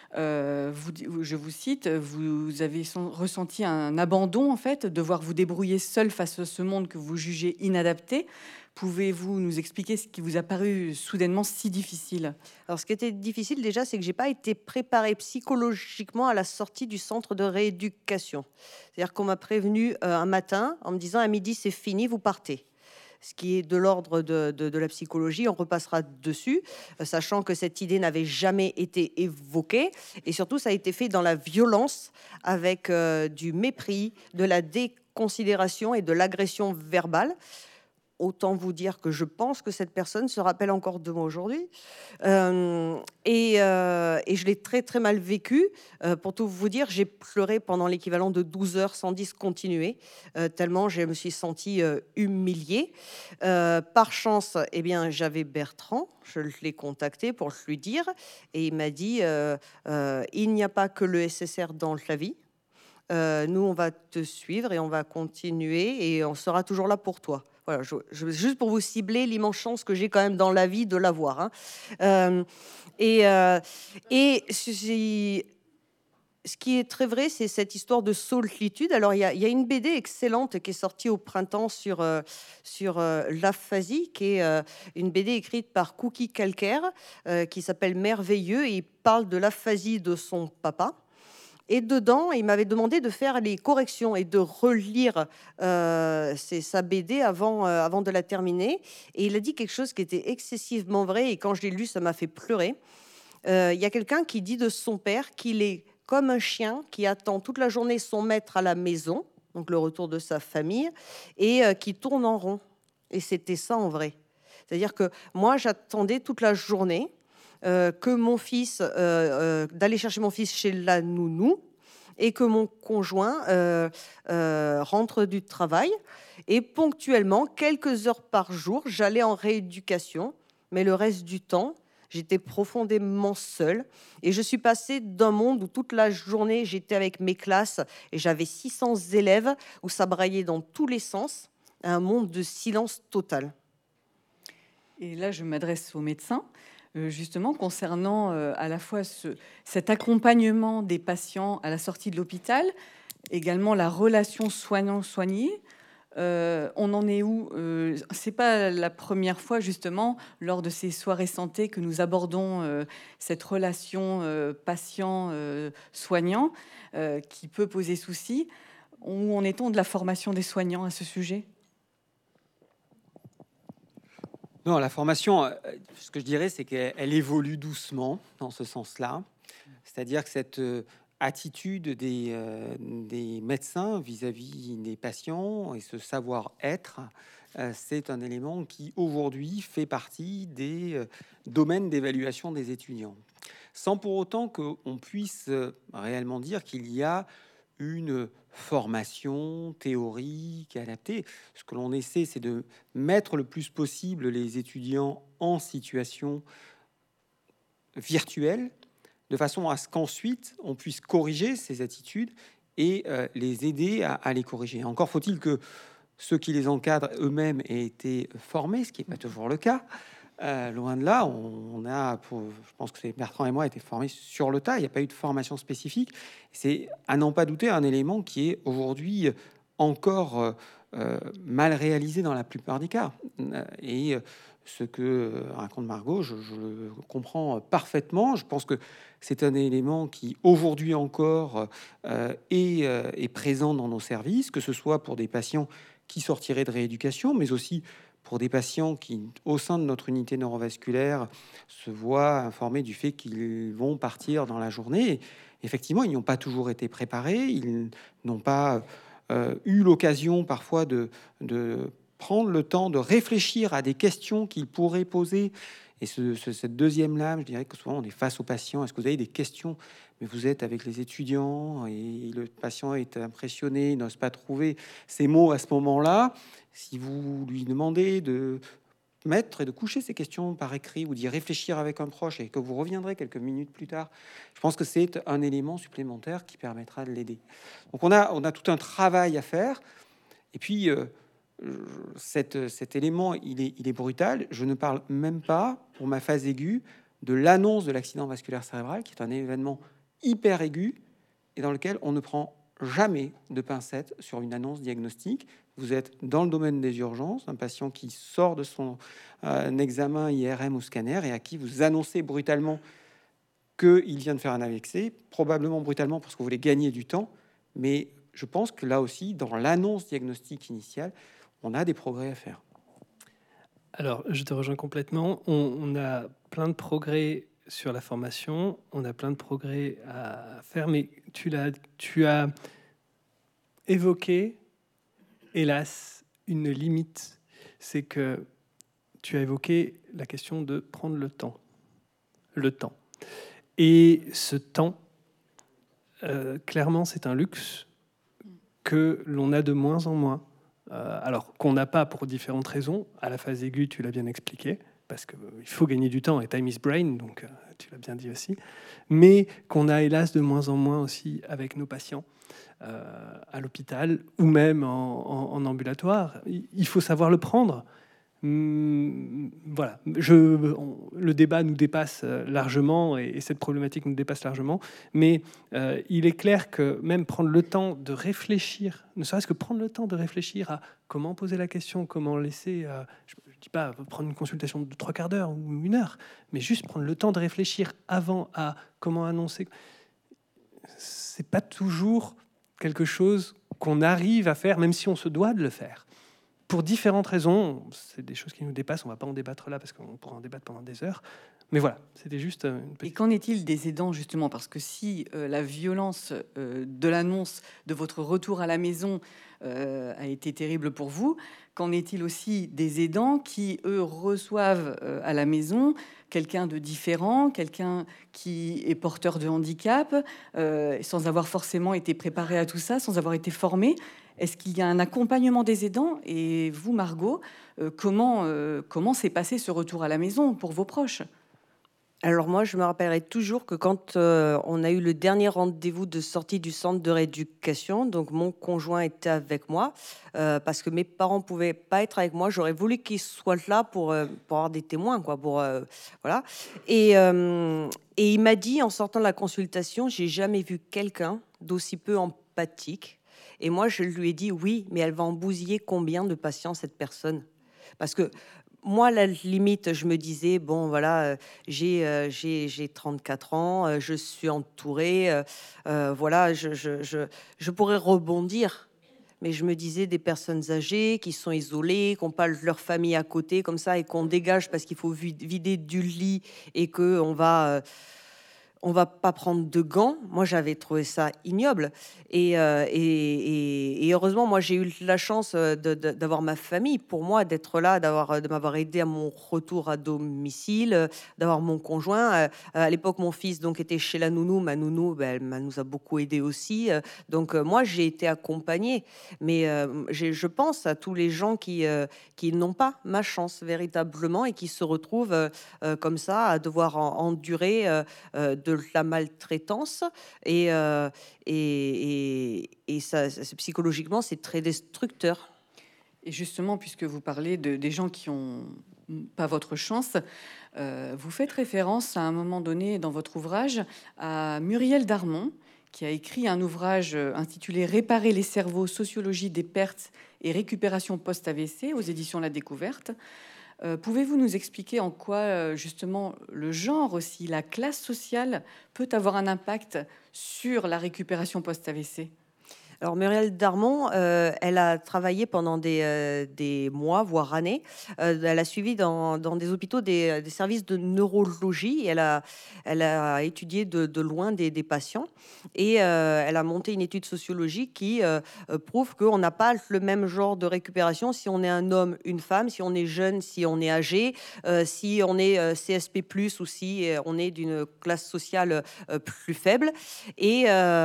Je vous cite, vous avez ressenti un abandon, en fait, devoir vous débrouiller seul face à ce monde que vous jugez inadapté. Pouvez-vous nous expliquer ce qui vous a paru soudainement si difficile ? Alors, ce qui était difficile déjà, c'est que j'ai pas été préparée psychologiquement à la sortie du centre de rééducation. C'est-à-dire qu'on m'a prévenu un matin en me disant à midi c'est fini, vous partez. Ce qui est de l'ordre de la psychologie, on repassera dessus, sachant que cette idée n'avait jamais été évoquée. Et surtout, ça a été fait dans la violence, avec du mépris, de la déconsidération et de l'agression verbale. autant vous dire que je pense que cette personne se rappelle encore de moi aujourd'hui. Et je l'ai très, très mal vécu. Pour tout vous dire, j'ai pleuré pendant l'équivalent de 12 heures sans discontinuer, tellement je me suis sentie humiliée. Par chance, eh bien, j'avais Bertrand. Je l'ai contacté pour lui dire. Et il m'a dit, il n'y a pas que le SSR dans la vie. Nous, on va te suivre et on va continuer et on sera toujours là pour toi. Voilà, juste pour vous cibler l'immense chance que j'ai quand même dans la vie de l'avoir. Hein. Ce qui est très vrai, c'est cette histoire de solitude. Alors, il y a une BD excellente qui est sortie au printemps sur l'aphasie, qui est une BD écrite par Cookie Calcaire, qui s'appelle Merveilleux, et il parle de l'aphasie de son papa. Et dedans, il m'avait demandé de faire les corrections et de relire sa BD avant de la terminer. Et il a dit quelque chose qui était excessivement vrai. Et quand je l'ai lu, ça m'a fait pleurer. Il y a quelqu'un qui dit de son père qu'il est comme un chien qui attend toute la journée son maître à la maison, donc le retour de sa famille, et qui tourne en rond. Et c'était ça en vrai. C'est-à-dire que moi, j'attendais toute la journée que mon fils, d'aller chercher mon fils chez la nounou, et que mon conjoint rentre du travail. Et ponctuellement, quelques heures par jour, j'allais en rééducation, mais le reste du temps, j'étais profondément seule. Et je suis passée d'un monde où toute la journée, j'étais avec mes classes et j'avais 600 élèves, où ça braillait dans tous les sens, à un monde de silence total. Et là, je m'adresse aux médecins. Justement, concernant à la fois cet accompagnement des patients à la sortie de l'hôpital, également la relation soignant-soigné. On en est où? C'est pas la première fois, justement, lors de ces soirées santé que nous abordons cette relation patient-soignant qui peut poser souci. Où en est-on de la formation des soignants à ce sujet? Non, la formation, ce que je dirais, c'est qu'elle évolue doucement dans ce sens-là. C'est-à-dire que cette attitude des médecins vis-à-vis des patients et ce savoir-être, c'est un élément qui, aujourd'hui, fait partie des domaines d'évaluation des étudiants. Sans pour autant qu'on puisse réellement dire qu'il y a une formation théorique adaptée. Ce que l'on essaie, c'est de mettre le plus possible les étudiants en situation virtuelle, de façon à ce qu'ensuite on puisse corriger ces attitudes et les aider à les corriger. Encore faut-il que ceux qui les encadrent eux-mêmes aient été formés, ce qui n'est pas toujours le cas. Loin de là, je pense que c'est Bertrand et moi, été formés sur le tas. Il n'y a pas eu de formation spécifique. C'est, à n'en pas douter, un élément qui est aujourd'hui encore mal réalisé dans la plupart des cas. Et ce que raconte Margot, je le comprends parfaitement. Je pense que c'est un élément qui, aujourd'hui encore, est présent dans nos services, que ce soit pour des patients qui sortiraient de rééducation, mais aussi pour des patients qui, au sein de notre unité neurovasculaire, se voient informés du fait qu'ils vont partir dans la journée. Effectivement, ils n'ont pas toujours été préparés, ils n'ont pas eu l'occasion parfois de prendre le temps de réfléchir à des questions qu'ils pourraient poser. Et cette deuxième lame, je dirais que souvent on est face aux patients. Est-ce que vous avez des questions? Mais vous êtes avec les étudiants et le patient est impressionné, il n'ose pas trouver ces mots à ce moment-là. Si vous lui demandez de mettre et de coucher ces questions par écrit ou d'y réfléchir avec un proche et que vous reviendrez quelques minutes plus tard, je pense que c'est un élément supplémentaire qui permettra de l'aider. Donc on a tout un travail à faire. Et puis cet élément, il est brutal. Je ne parle même pas, pour ma phase aiguë, de l'annonce de l'accident vasculaire cérébral, qui est un événement hyper aigu et dans lequel on ne prend jamais de pincettes sur une annonce diagnostique. Vous êtes dans le domaine des urgences, un patient qui sort de son examen IRM ou scanner et à qui vous annoncez brutalement qu'il vient de faire un AVC, probablement brutalement parce que vous voulez gagner du temps. Mais je pense que là aussi, dans l'annonce diagnostique initiale, on a des progrès à faire. Alors, je te rejoins complètement. On a plein de progrès sur la formation, on a plein de progrès à faire, mais tu as évoqué, hélas, une limite c'est que tu as évoqué la question de prendre le temps. Le temps. Et ce temps, clairement, c'est un luxe que l'on a de moins en moins. Alors qu'on n'a pas pour différentes raisons. À la phase aiguë, tu l'as bien expliqué, parce qu'il faut gagner du temps, et time is brain, donc tu l'as bien dit aussi. Mais qu'on a hélas de moins en moins aussi avec nos patients. À l'hôpital ou même en ambulatoire. Il faut savoir le prendre. Voilà, le débat nous dépasse largement et cette problématique nous dépasse largement, mais il est clair que même prendre le temps de réfléchir, ne serait-ce que prendre le temps de réfléchir à comment poser la question, comment laisser, je ne dis pas prendre une consultation de 3 quarts d'heure ou 1 heure, mais juste prendre le temps de réfléchir avant à comment annoncer, c'est pas toujours quelque chose qu'on arrive à faire, même si on se doit de le faire. Pour différentes raisons, c'est des choses qui nous dépassent, on ne va pas en débattre là, parce qu'on pourra en débattre pendant des heures. Mais voilà, c'était juste une petite... Et qu'en est-il des aidants, justement? Parce que si la violence de l'annonce de votre retour à la maison a été terrible pour vous, qu'en est-il aussi des aidants qui, eux, reçoivent à la maison quelqu'un de différent, quelqu'un qui est porteur de handicap, sans avoir forcément été préparé à tout ça, sans avoir été formé? Est-ce qu'il y a un accompagnement des aidants? Et vous, Margot, comment s'est passé ce retour à la maison pour vos proches? Alors moi, je me rappellerai toujours que quand on a eu le dernier rendez-vous de sortie du centre de rééducation, donc mon conjoint était avec moi, parce que mes parents pouvaient pas être avec moi. J'aurais voulu qu'ils soient là pour avoir des témoins, quoi, voilà. Et il m'a dit, en sortant de la consultation, j'ai jamais vu quelqu'un d'aussi peu empathique. Et moi, je lui ai dit, oui, mais elle va en bousiller combien de patients, cette personne? Parce que moi, à la limite, je me disais, bon, voilà, j'ai 34 ans, je suis entourée, voilà, je pourrais rebondir. Mais je me disais, des personnes âgées qui sont isolées, qui n'ont pas leur famille à côté, comme ça, et qu'on dégage parce qu'il faut vider du lit et qu'on va... on va pas prendre de gants. Moi, j'avais trouvé ça ignoble. Et heureusement, moi, j'ai eu la chance d'avoir ma famille pour moi, d'être là, de m'avoir aidé à mon retour à domicile, d'avoir mon conjoint. À l'époque, mon fils donc était chez la nounou. Ma nounou, elle nous a beaucoup aidé aussi. Donc, moi, j'ai été accompagnée. Mais je pense à tous les gens qui n'ont pas ma chance véritablement et qui se retrouvent comme ça à devoir endurer de la maltraitance et ça, psychologiquement, c'est très destructeur. Et justement, puisque vous parlez des gens qui ont pas votre chance, vous faites référence à un moment donné dans votre ouvrage à Muriel Darmon, qui a écrit un ouvrage intitulé « Réparer les cerveaux, sociologie des pertes et récupération post-AVC » aux éditions La Découverte. Pouvez-vous nous expliquer en quoi, justement, le genre aussi, la classe sociale peut avoir un impact sur la récupération post-AVC? Alors Muriel Darmon, elle a travaillé pendant des mois, voire années. Elle a suivi dans des hôpitaux des services de neurologie. Elle a étudié de loin des patients et elle a monté une étude sociologique qui prouve qu'on n'a pas le même genre de récupération si on est un homme, une femme, si on est jeune, si on est âgé, si on est CSP+, ou si on est d'une classe sociale plus faible. Et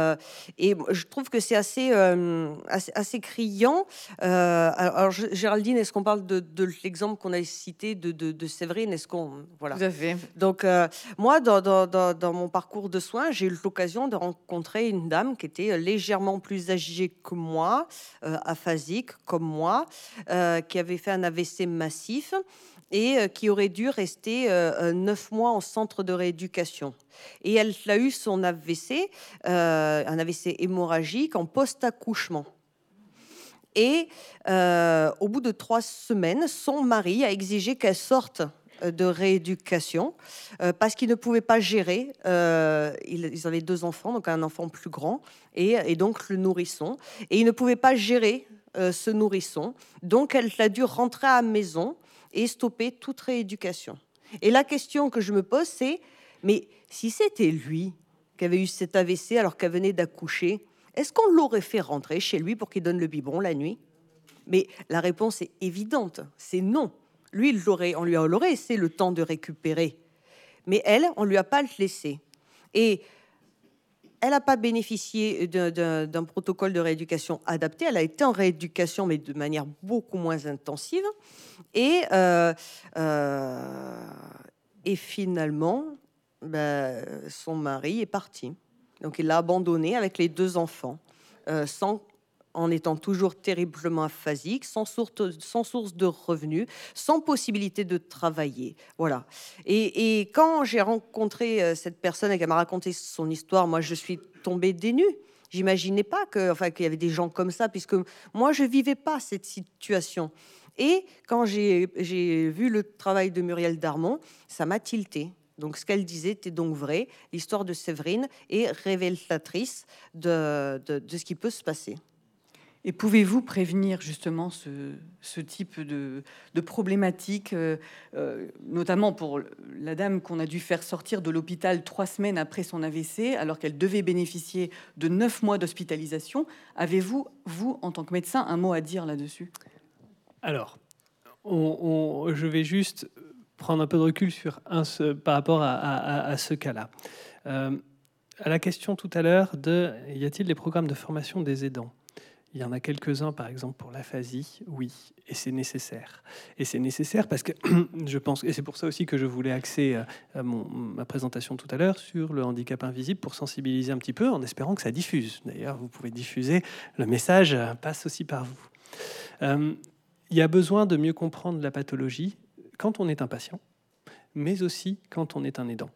je trouve que c'est assez criant. Alors, Géraldine, est-ce qu'on parle de l'exemple qu'on a cité de Séverine? Est-ce qu'on... Voilà. Tout à fait. Donc, moi, dans mon parcours de soins, j'ai eu l'occasion de rencontrer une dame qui était légèrement plus âgée que moi, aphasique comme moi, qui avait fait un AVC massif et qui aurait dû rester 9 mois en centre de rééducation. Et elle a eu son AVC, un AVC hémorragique en post-accouchement. Et au bout de 3 semaines, son mari a exigé qu'elle sorte de rééducation parce qu'il ne pouvait pas gérer. Ils avaient 2 enfants, donc un enfant plus grand et donc le nourrisson. Et il ne pouvait pas gérer ce nourrisson. Donc elle a dû rentrer à la maison et stopper toute rééducation. Et la question que je me pose, c'est, mais si c'était lui qui avait eu cet AVC alors qu'elle venait d'accoucher, est-ce qu'on l'aurait fait rentrer chez lui pour qu'il donne le biberon la nuit? Mais la réponse est évidente, c'est non. Lui, on lui a laissé le temps de récupérer. Mais elle, on ne lui a pas laissé. Et elle n'a pas bénéficié d'un protocole de rééducation adapté. Elle a été en rééducation, mais de manière beaucoup moins intensive. Et finalement, son mari est parti. Donc, il l'a abandonnée avec les 2 enfants, en étant toujours terriblement aphasique, sans source de revenus, sans possibilité de travailler. Voilà. Et quand j'ai rencontré cette personne et qu'elle m'a raconté son histoire, moi, je suis tombée des nues. J'imaginais pas qu'il y avait des gens comme ça, puisque moi, je vivais pas cette situation. Et quand j'ai vu le travail de Muriel Darmon, ça m'a tilté. Donc, ce qu'elle disait était donc vrai. L'histoire de Séverine est révélatrice de ce qui peut se passer. Et pouvez-vous prévenir justement ce type de problématique, notamment pour la dame qu'on a dû faire sortir de l'hôpital 3 semaines après son AVC, alors qu'elle devait bénéficier de 9 mois d'hospitalisation? Avez-vous, vous, en tant que médecin, un mot à dire là-dessus? Alors, je vais juste prendre un peu de recul par rapport à ce cas-là. À la question tout à l'heure de « y a-t-il des programmes de formation des aidants ?» Il y en a quelques-uns, par exemple, pour l'aphasie, oui, et c'est nécessaire. Et c'est nécessaire parce que je pense, et c'est pour ça aussi que je voulais axer ma présentation tout à l'heure sur le handicap invisible, pour sensibiliser un petit peu, en espérant que ça diffuse. D'ailleurs, vous pouvez diffuser, le message passe aussi par vous. Il y a besoin de mieux comprendre la pathologie quand on est un patient, mais aussi quand on est un aidant,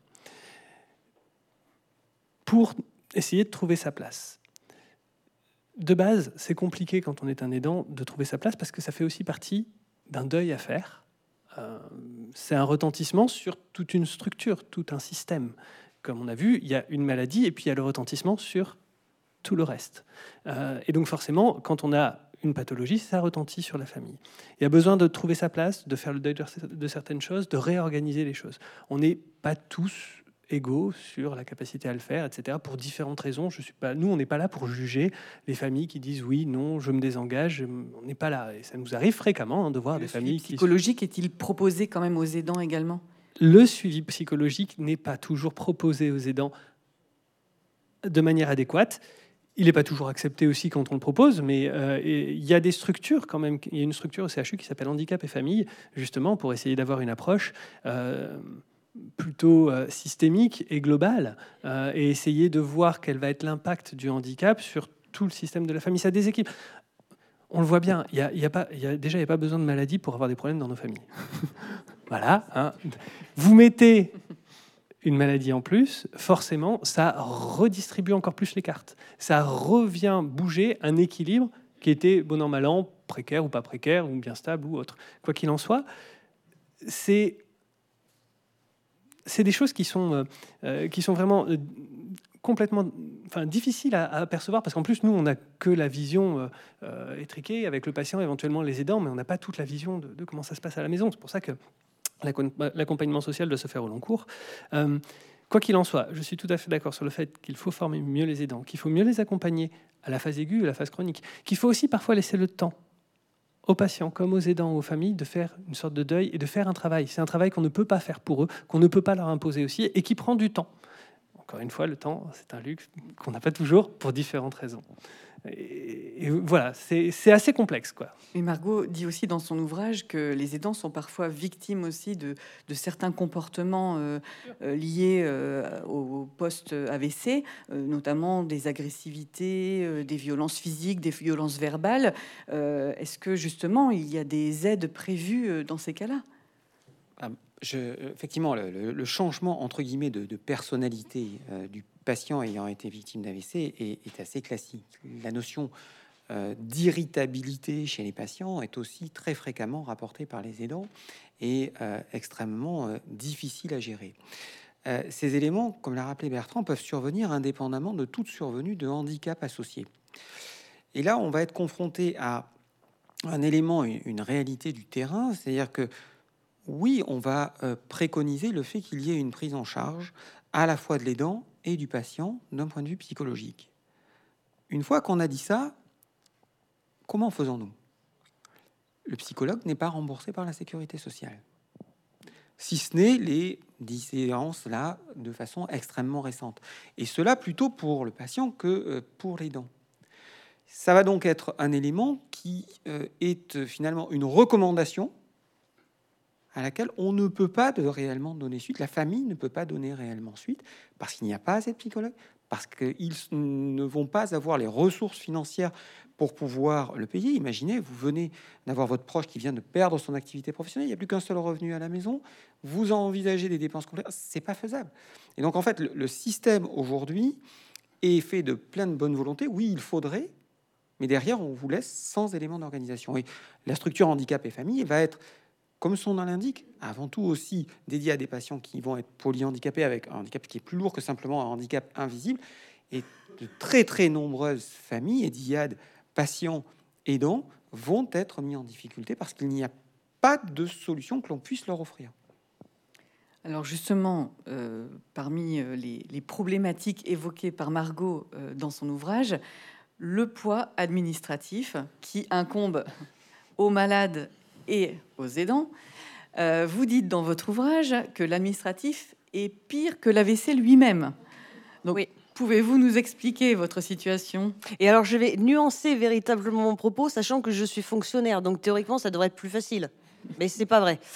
pour essayer de trouver sa place. De base, c'est compliqué quand on est un aidant de trouver sa place parce que ça fait aussi partie d'un deuil à faire. C'est un retentissement sur toute une structure, tout un système. Comme on a vu, il y a une maladie et puis il y a le retentissement sur tout le reste. Et donc forcément, quand on a une pathologie, ça retentit sur la famille. Il y a besoin de trouver sa place, de faire le deuil de certaines choses, de réorganiser les choses. On n'est pas tous égaux sur la capacité à le faire, etc. Pour différentes raisons. Nous, on n'est pas là pour juger les familles qui disent oui, non, je me désengage. On n'est pas là. Et ça nous arrive fréquemment de voir des familles psychologique est-il proposé quand même aux aidants également? Le suivi psychologique n'est pas toujours proposé aux aidants de manière adéquate. Il n'est pas toujours accepté aussi quand on le propose, mais il y a des structures quand même. Il y a une structure au CHU qui s'appelle Handicap et Famille, justement pour essayer d'avoir une approche plutôt systémique et globale, et essayer de voir quel va être l'impact du handicap sur tout le système de la famille. Ça déséquilibre. On le voit bien, il n'y a pas besoin de maladie pour avoir des problèmes dans nos familles. Voilà. Hein. Vous mettez une maladie en plus, forcément, ça redistribue encore plus les cartes. Ça revient bouger un équilibre qui était, bon an, mal an, précaire ou pas précaire, ou bien stable ou autre. Quoi qu'il en soit, c'est des choses qui sont vraiment complètement difficiles à percevoir, parce qu'en plus, nous, on n'a que la vision étriquée avec le patient, éventuellement les aidants, mais on n'a pas toute la vision de comment ça se passe à la maison. C'est pour ça que l'accompagnement social doit se faire au long cours. Quoi qu'il en soit, je suis tout à fait d'accord sur le fait qu'il faut former mieux les aidants, qu'il faut mieux les accompagner à la phase aiguë et à la phase chronique, qu'il faut aussi parfois laisser le temps aux patients comme aux aidants, aux familles, de faire une sorte de deuil et de faire un travail. C'est un travail qu'on ne peut pas faire pour eux, qu'on ne peut pas leur imposer aussi, et qui prend du temps. Encore une fois, le temps, c'est un luxe qu'on n'a pas toujours pour différentes raisons. Et voilà, c'est assez complexe, quoi. Et Margot dit aussi dans son ouvrage que les aidants sont parfois victimes aussi de certains comportements liés au post-AVC, notamment des agressivités, des violences physiques, des violences verbales. Est-ce que justement, il y a des aides prévues dans ces cas-là? Effectivement, le changement entre guillemets de personnalité du patient ayant été victime d'AVC est assez classique. La notion d'irritabilité chez les patients est aussi très fréquemment rapportée par les aidants et extrêmement difficile à gérer. Ces éléments, comme l'a rappelé Bertrand, peuvent survenir indépendamment de toute survenue de handicap associé. Et là, on va être confronté à un élément, une réalité du terrain, c'est-à-dire que oui, on va préconiser le fait qu'il y ait une prise en charge à la fois de l'aidant et du patient d'un point de vue psychologique. Une fois qu'on a dit ça, comment faisons-nous? le psychologue n'est pas remboursé par la sécurité sociale. Si ce n'est les séances là de façon extrêmement récente. Et cela plutôt pour le patient que pour l'aidant. Ça va donc être un élément qui est finalement une recommandation à laquelle on ne peut pas réellement donner suite. La famille ne peut pas donner réellement suite parce qu'il n'y a pas assez de psychologues, parce qu'ils ne vont pas avoir les ressources financières pour pouvoir le payer. Imaginez, vous venez d'avoir votre proche qui vient de perdre son activité professionnelle, il n'y a plus qu'un seul revenu à la maison, vous envisagez des dépenses complètes, c'est pas faisable. Et donc en fait, le système aujourd'hui est fait de plein de bonne volonté. Oui, il faudrait, mais derrière, on vous laisse sans élément d'organisation. Et la structure handicap et famille va être, comme son nom l'indique, avant tout aussi dédiée à des patients qui vont être polyhandicapés avec un handicap qui est plus lourd que simplement un handicap invisible. Et de très très nombreuses familles et d'IAD, patients aidants, vont être mis en difficulté parce qu'il n'y a pas de solution que l'on puisse leur offrir. Alors justement, parmi les problématiques évoquées par Margot dans son ouvrage, le poids administratif qui incombe aux malades et aux aidants. Vous dites dans votre ouvrage que l'administratif est pire que l'AVC lui-même. Donc, oui. Pouvez-vous nous expliquer votre situation? Et alors, je vais nuancer véritablement mon propos, sachant que je suis fonctionnaire, donc théoriquement, ça devrait être plus facile. Mais c'est pas vrai.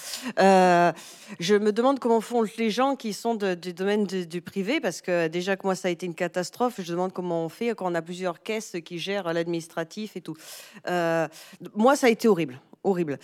Je me demande comment font les gens qui sont du domaine du privé, parce que déjà que moi, ça a été une catastrophe. Je demande comment on fait quand on a plusieurs caisses qui gèrent l'administratif et tout. Moi, ça a été horrible. Horrible.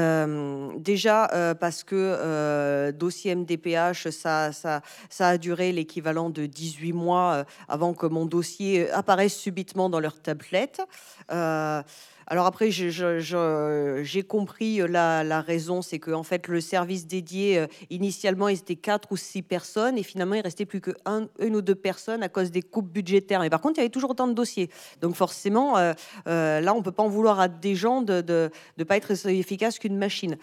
Déjà parce que dossier MDPH, ça a duré l'équivalent de 18 mois avant que mon dossier apparaisse subitement dans leur tablette. Alors après, j'ai compris la raison, c'est que en fait le service dédié, initialement, ils étaient 4 ou 6 personnes et finalement il restait plus que une ou deux personnes à cause des coupes budgétaires. Mais par contre, il y avait toujours autant de dossiers. Donc forcément, là, on peut pas en vouloir à des gens de pas être efficace qu'une machine.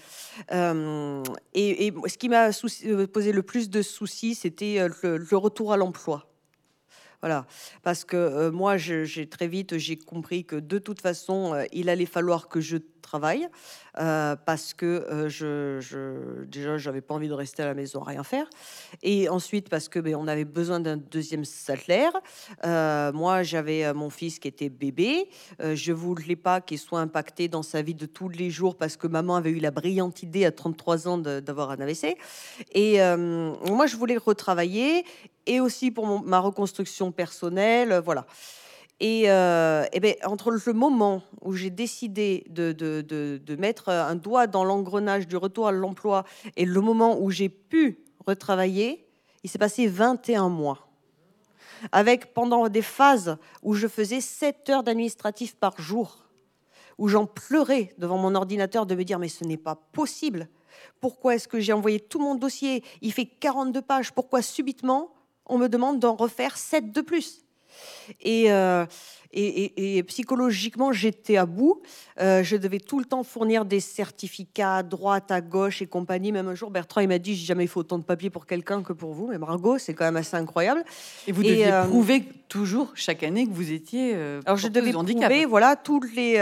Et ce qui m'a posé le plus de soucis, c'était le retour à l'emploi. Voilà, parce que moi, j'ai très vite, j'ai compris que de toute façon, il allait falloir que je travaille, parce que déjà, j'avais pas envie de rester à la maison à rien faire, et ensuite parce que on avait besoin d'un deuxième salaire. Moi, j'avais mon fils qui était bébé, je voulais pas qu'il soit impacté dans sa vie de tous les jours parce que maman avait eu la brillante idée à 33 ans d'avoir un AVC, et moi, je voulais retravailler. Et aussi pour ma reconstruction personnelle, voilà. Et entre le moment où j'ai décidé de mettre un doigt dans l'engrenage du retour à l'emploi et le moment où j'ai pu retravailler, il s'est passé 21 mois. Avec pendant des phases où je faisais 7 heures d'administratif par jour, où j'en pleurais devant mon ordinateur de me dire « mais ce n'est pas possible. Pourquoi est-ce que j'ai envoyé tout mon dossier? Il fait 42 pages. Pourquoi subitement on me demande d'en refaire 7 de plus ?» Et psychologiquement, j'étais à bout. Je devais tout le temps fournir des certificats à droite, à gauche et compagnie. Même un jour, Bertrand, il m'a dit « j'ai jamais fait autant de papier pour quelqu'un que pour vous. » Mais Margot, c'est quand même assez incroyable. Et vous deviez prouver toujours, chaque année, que vous étiez alors, je devais prouver, voilà, tous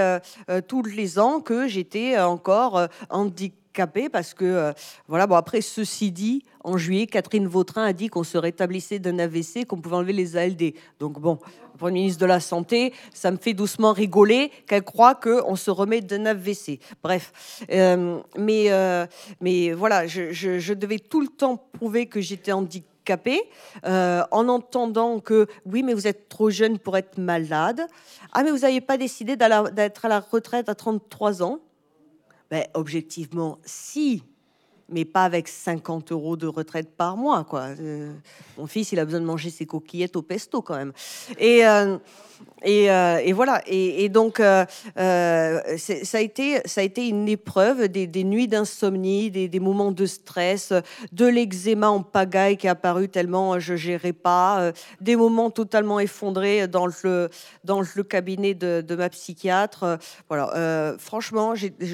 les ans que j'étais encore handicapée parce que, voilà, bon, après, ceci dit, en juillet, Catherine Vautrin a dit qu'on se rétablissait d'un AVC, qu'on pouvait enlever les ALD. Donc bon, pour le ministre de la Santé, ça me fait doucement rigoler qu'elle croit qu'on se remet d'un AVC. Bref, mais voilà, je devais tout le temps prouver que j'étais handicapée, en entendant que oui, mais vous êtes trop jeune pour être malade. Ah, mais vous n'avez pas décidé d'être à la retraite à 33 ans. Ben, objectivement, si, mais pas avec 50 € de retraite par mois, quoi. Mon fils, il a besoin de manger ses coquillettes au pesto quand même. Et voilà. Et donc, ça a été une épreuve, des nuits d'insomnie, des moments de stress, de l'eczéma en pagaille qui est apparu tellement je gérais pas, des moments totalement effondrés dans le cabinet de ma psychiatre. Voilà. Franchement,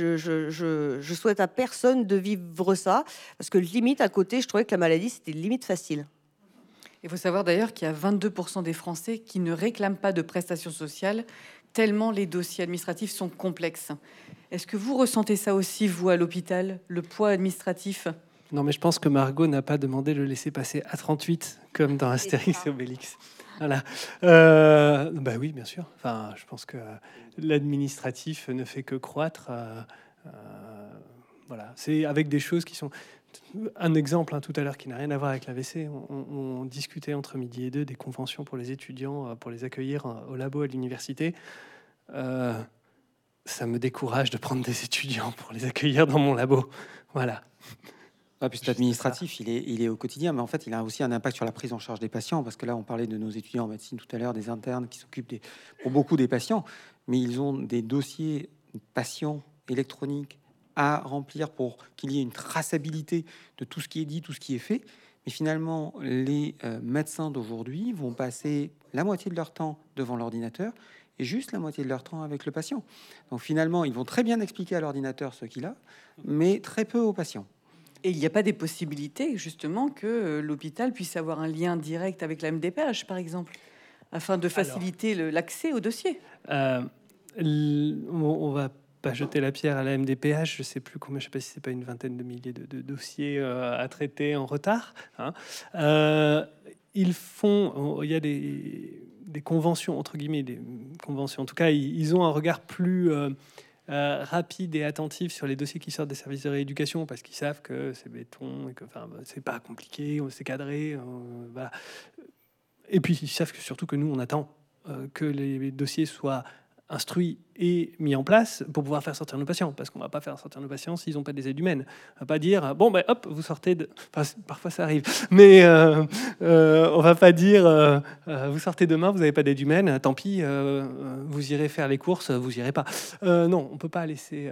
je souhaite à personne de vivre ça, parce que limite à côté, je trouvais que la maladie, c'était limite facile. Il faut savoir d'ailleurs qu'il y a 22% des Français qui ne réclament pas de prestations sociales, tellement les dossiers administratifs sont complexes. Est-ce que vous ressentez ça aussi, vous, à l'hôpital, le poids administratif? Non, mais je pense que Margot n'a pas demandé le laisser-passer à 38, comme dans Astérix et Obélix. Voilà. Bah oui, bien sûr. Enfin, je pense que l'administratif ne fait que croître. Voilà. C'est avec des choses qui sont... Un exemple, tout à l'heure, qui n'a rien à voir avec l'AVC. On discutait entre midi et deux des conventions pour les étudiants, pour les accueillir au labo à l'université. Ça me décourage de prendre des étudiants pour les accueillir dans mon labo. Voilà. Ah, puis cet administratif, il est au quotidien, mais en fait, il a aussi un impact sur la prise en charge des patients, parce que là, on parlait de nos étudiants en médecine tout à l'heure, des internes qui s'occupent pour beaucoup des patients, mais ils ont des dossiers patients électroniques à remplir pour qu'il y ait une traçabilité de tout ce qui est dit, tout ce qui est fait. Mais finalement, les médecins d'aujourd'hui vont passer la moitié de leur temps devant l'ordinateur et juste la moitié de leur temps avec le patient. Donc finalement, ils vont très bien expliquer à l'ordinateur ce qu'il a, mais très peu aux patients. Et il n'y a pas des possibilités, justement, que l'hôpital puisse avoir un lien direct avec la MDPH, par exemple, afin de faciliter l'accès au dossier? On va pas jeter la pierre à la MDPH. Je sais plus combien, je sais pas si c'est pas une vingtaine de milliers de dossiers à traiter en retard. Ils font, il y a des conventions, entre guillemets, des conventions. En tout cas, ils ont un regard plus... rapide et attentif sur les dossiers qui sortent des services de rééducation, parce qu'ils savent que c'est béton et que c'est pas compliqué, c'est cadré, voilà. Et puis ils savent surtout que nous on attend que les dossiers soient instruits et mis en place pour pouvoir faire sortir nos patients, parce qu'on va pas faire sortir nos patients s'ils n'ont pas des aides humaines. On va pas dire bon ben hop, vous sortez de... Enfin, parfois ça arrive, mais on va pas dire vous sortez demain, vous n'avez pas d'aide humaine, tant pis, vous irez faire les courses, vous irez pas. Non, on peut pas laisser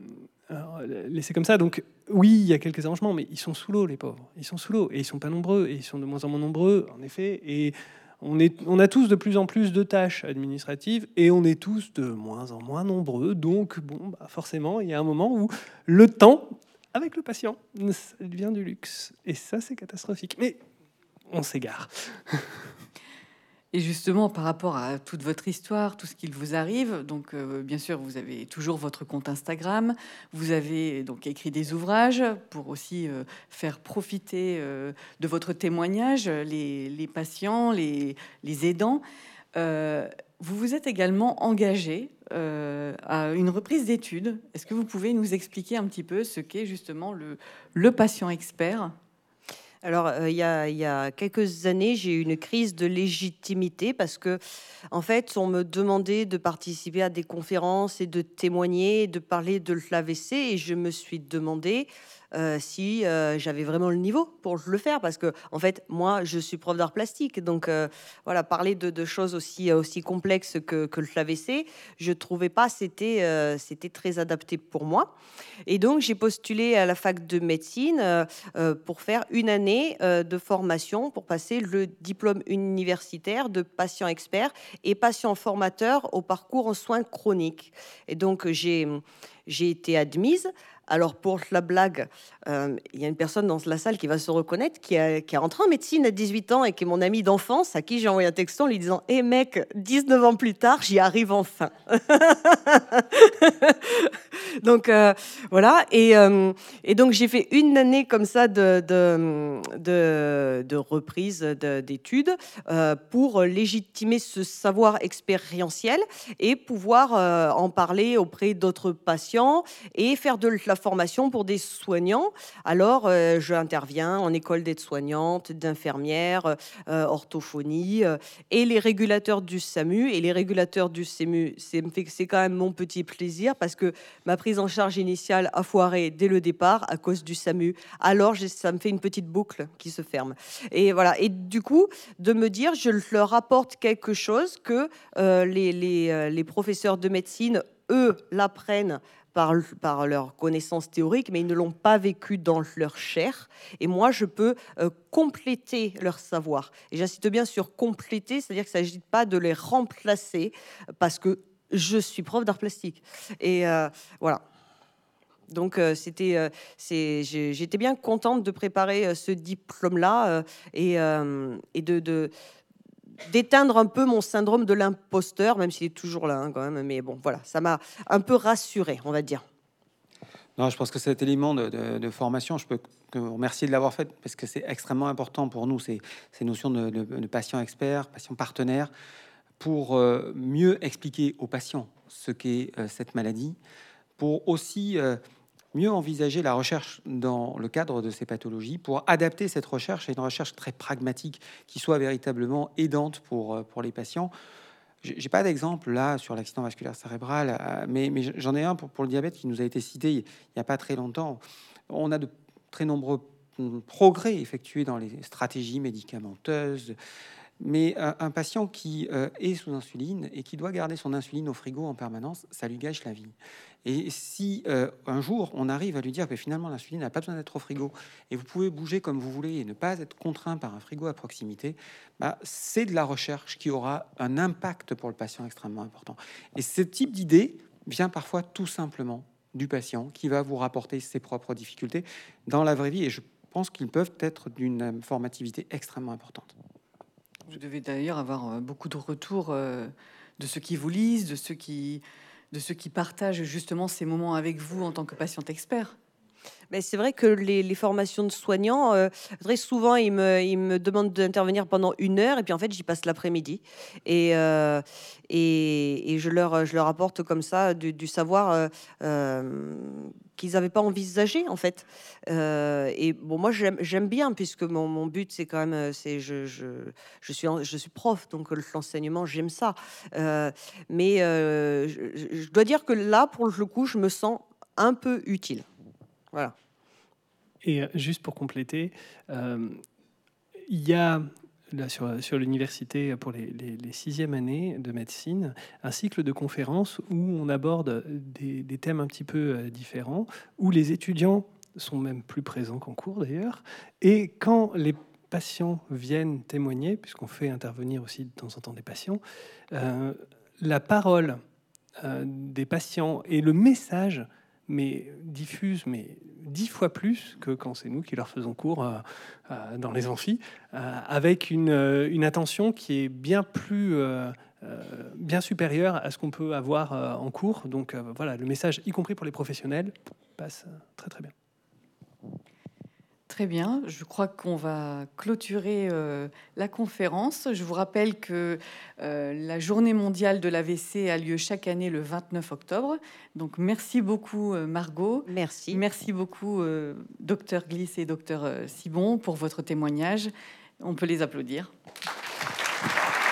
comme ça. Donc oui, il y a quelques arrangements, mais ils sont sous l'eau, les pauvres. Ils sont sous l'eau et ils sont pas nombreux, et ils sont de moins en moins nombreux, en effet. Et on a tous de plus en plus de tâches administratives et on est tous de moins en moins nombreux. Donc, bon, forcément, il y a un moment où le temps avec le patient, ça devient du luxe. Et ça, c'est catastrophique. Mais on s'égare. Et justement, par rapport à toute votre histoire, tout ce qu'il vous arrive, donc bien sûr, vous avez toujours votre compte Instagram, vous avez donc écrit des ouvrages pour aussi faire profiter de votre témoignage les patients, les aidants. Vous vous êtes également engagé à une reprise d'études. Est-ce que vous pouvez nous expliquer un petit peu ce qu'est justement le patient expert ? Alors, il y a quelques années, j'ai eu une crise de légitimité parce que, en fait, on me demandait de participer à des conférences et de témoigner, de parler de l'AVC, et je me suis demandé si j'avais vraiment le niveau pour le faire, parce que, en fait, moi, je suis prof d'art plastique, donc voilà, parler de choses aussi complexes que l'AVC, je trouvais pas c'était très adapté pour moi. Et donc, j'ai postulé à la fac de médecine pour faire une année de formation pour passer le diplôme universitaire de patient expert et patient formateur au parcours en soins chroniques. Et donc, j'ai été admise. Alors, pour la blague, il y a une personne dans la salle qui va se reconnaître, qui est rentrée en médecine à 18 ans et qui est mon ami d'enfance, à qui j'ai envoyé un texto en lui disant « Hé mec, 19 ans plus tard, j'y arrive enfin !» Donc, voilà. Et donc, j'ai fait une année comme ça de reprise d'études pour légitimer ce savoir expérientiel et pouvoir en parler auprès d'autres patients et faire de la formation pour des soignants. Alors, je interviens en école d'aide-soignante, d'infirmière, orthophonie et les régulateurs du SAMU. Et les régulateurs du SAMU, c'est quand même mon petit plaisir parce que ma prise en charge initiale a foiré dès le départ à cause du SAMU. Alors, ça me fait une petite boucle qui se ferme. Et voilà. Et du coup, de me dire, je leur apporte quelque chose que les professeurs de médecine, eux, l'apprennent par leur connaissance théorique, mais ils ne l'ont pas vécu dans leur chair. Et moi, je peux compléter leur savoir. Et j'insiste bien sur compléter, c'est-à-dire qu'il ne s'agit pas de les remplacer, parce que je suis prof d'art plastique. Et voilà. Donc, j'étais bien contente de préparer ce diplôme-là et d'éteindre un peu mon syndrome de l'imposteur, même s'il est toujours là hein, quand même. Mais bon, voilà, ça m'a un peu rassurée, on va dire. Non, je pense que cet élément de formation, je peux que vous remercier de l'avoir fait parce que c'est extrêmement important pour nous, ces notions de patient expert, patient partenaire, pour mieux expliquer aux patients ce qu'est cette maladie, pour aussi mieux envisager la recherche dans le cadre de ces pathologies, pour adapter cette recherche à une recherche très pragmatique qui soit véritablement aidante pour les patients. J'ai pas d'exemple là sur l'accident vasculaire cérébral, mais j'en ai un pour le diabète qui nous a été cité il n'y a pas très longtemps. On a de très nombreux progrès effectués dans les stratégies médicamenteuses, mais un patient qui est sous insuline et qui doit garder son insuline au frigo en permanence, ça lui gâche la vie. Et si un jour on arrive à lui dire que finalement l'insuline n'a pas besoin d'être au frigo et vous pouvez bouger comme vous voulez et ne pas être contraint par un frigo à proximité, bah, c'est de la recherche qui aura un impact pour le patient extrêmement important. Et ce type d'idée vient parfois tout simplement du patient qui va vous rapporter ses propres difficultés dans la vraie vie. Et je pense qu'ils peuvent être d'une informativité extrêmement importante. Vous devez d'ailleurs avoir beaucoup de retours de ceux qui vous lisent, de ceux qui partagent justement ces moments avec vous en tant que patiente expert. Mais c'est vrai que les formations de soignants, très souvent, ils me demandent d'intervenir pendant 1 heure et puis en fait, j'y passe l'après-midi. Et je leur apporte comme ça du savoir qu'ils n'avaient pas envisagé en fait. Et bon, moi, j'aime bien puisque mon but, c'est quand même, je suis prof, donc l'enseignement, j'aime ça. Mais je dois dire que là, pour le coup, je me sens un peu utile. Voilà. Et juste pour compléter, il y a là sur l'université pour les 6e années de médecine un cycle de conférences où on aborde des thèmes un petit peu différents, où les étudiants sont même plus présents qu'en cours d'ailleurs. Et quand les patients viennent témoigner, puisqu'on fait intervenir aussi de temps en temps des patients, la parole des patients et le message diffuse 10 fois plus que quand c'est nous qui leur faisons cours dans les amphis, avec une attention qui est bien supérieure à ce qu'on peut avoir en cours. Donc voilà, le message, y compris pour les professionnels, passe très très bien. Très bien, je crois qu'on va clôturer la conférence. Je vous rappelle que la journée mondiale de l'AVC a lieu chaque année le 29 octobre. Donc merci beaucoup Margot. Merci. Merci beaucoup docteur Gliss et docteur Sibon pour votre témoignage. On peut les applaudir.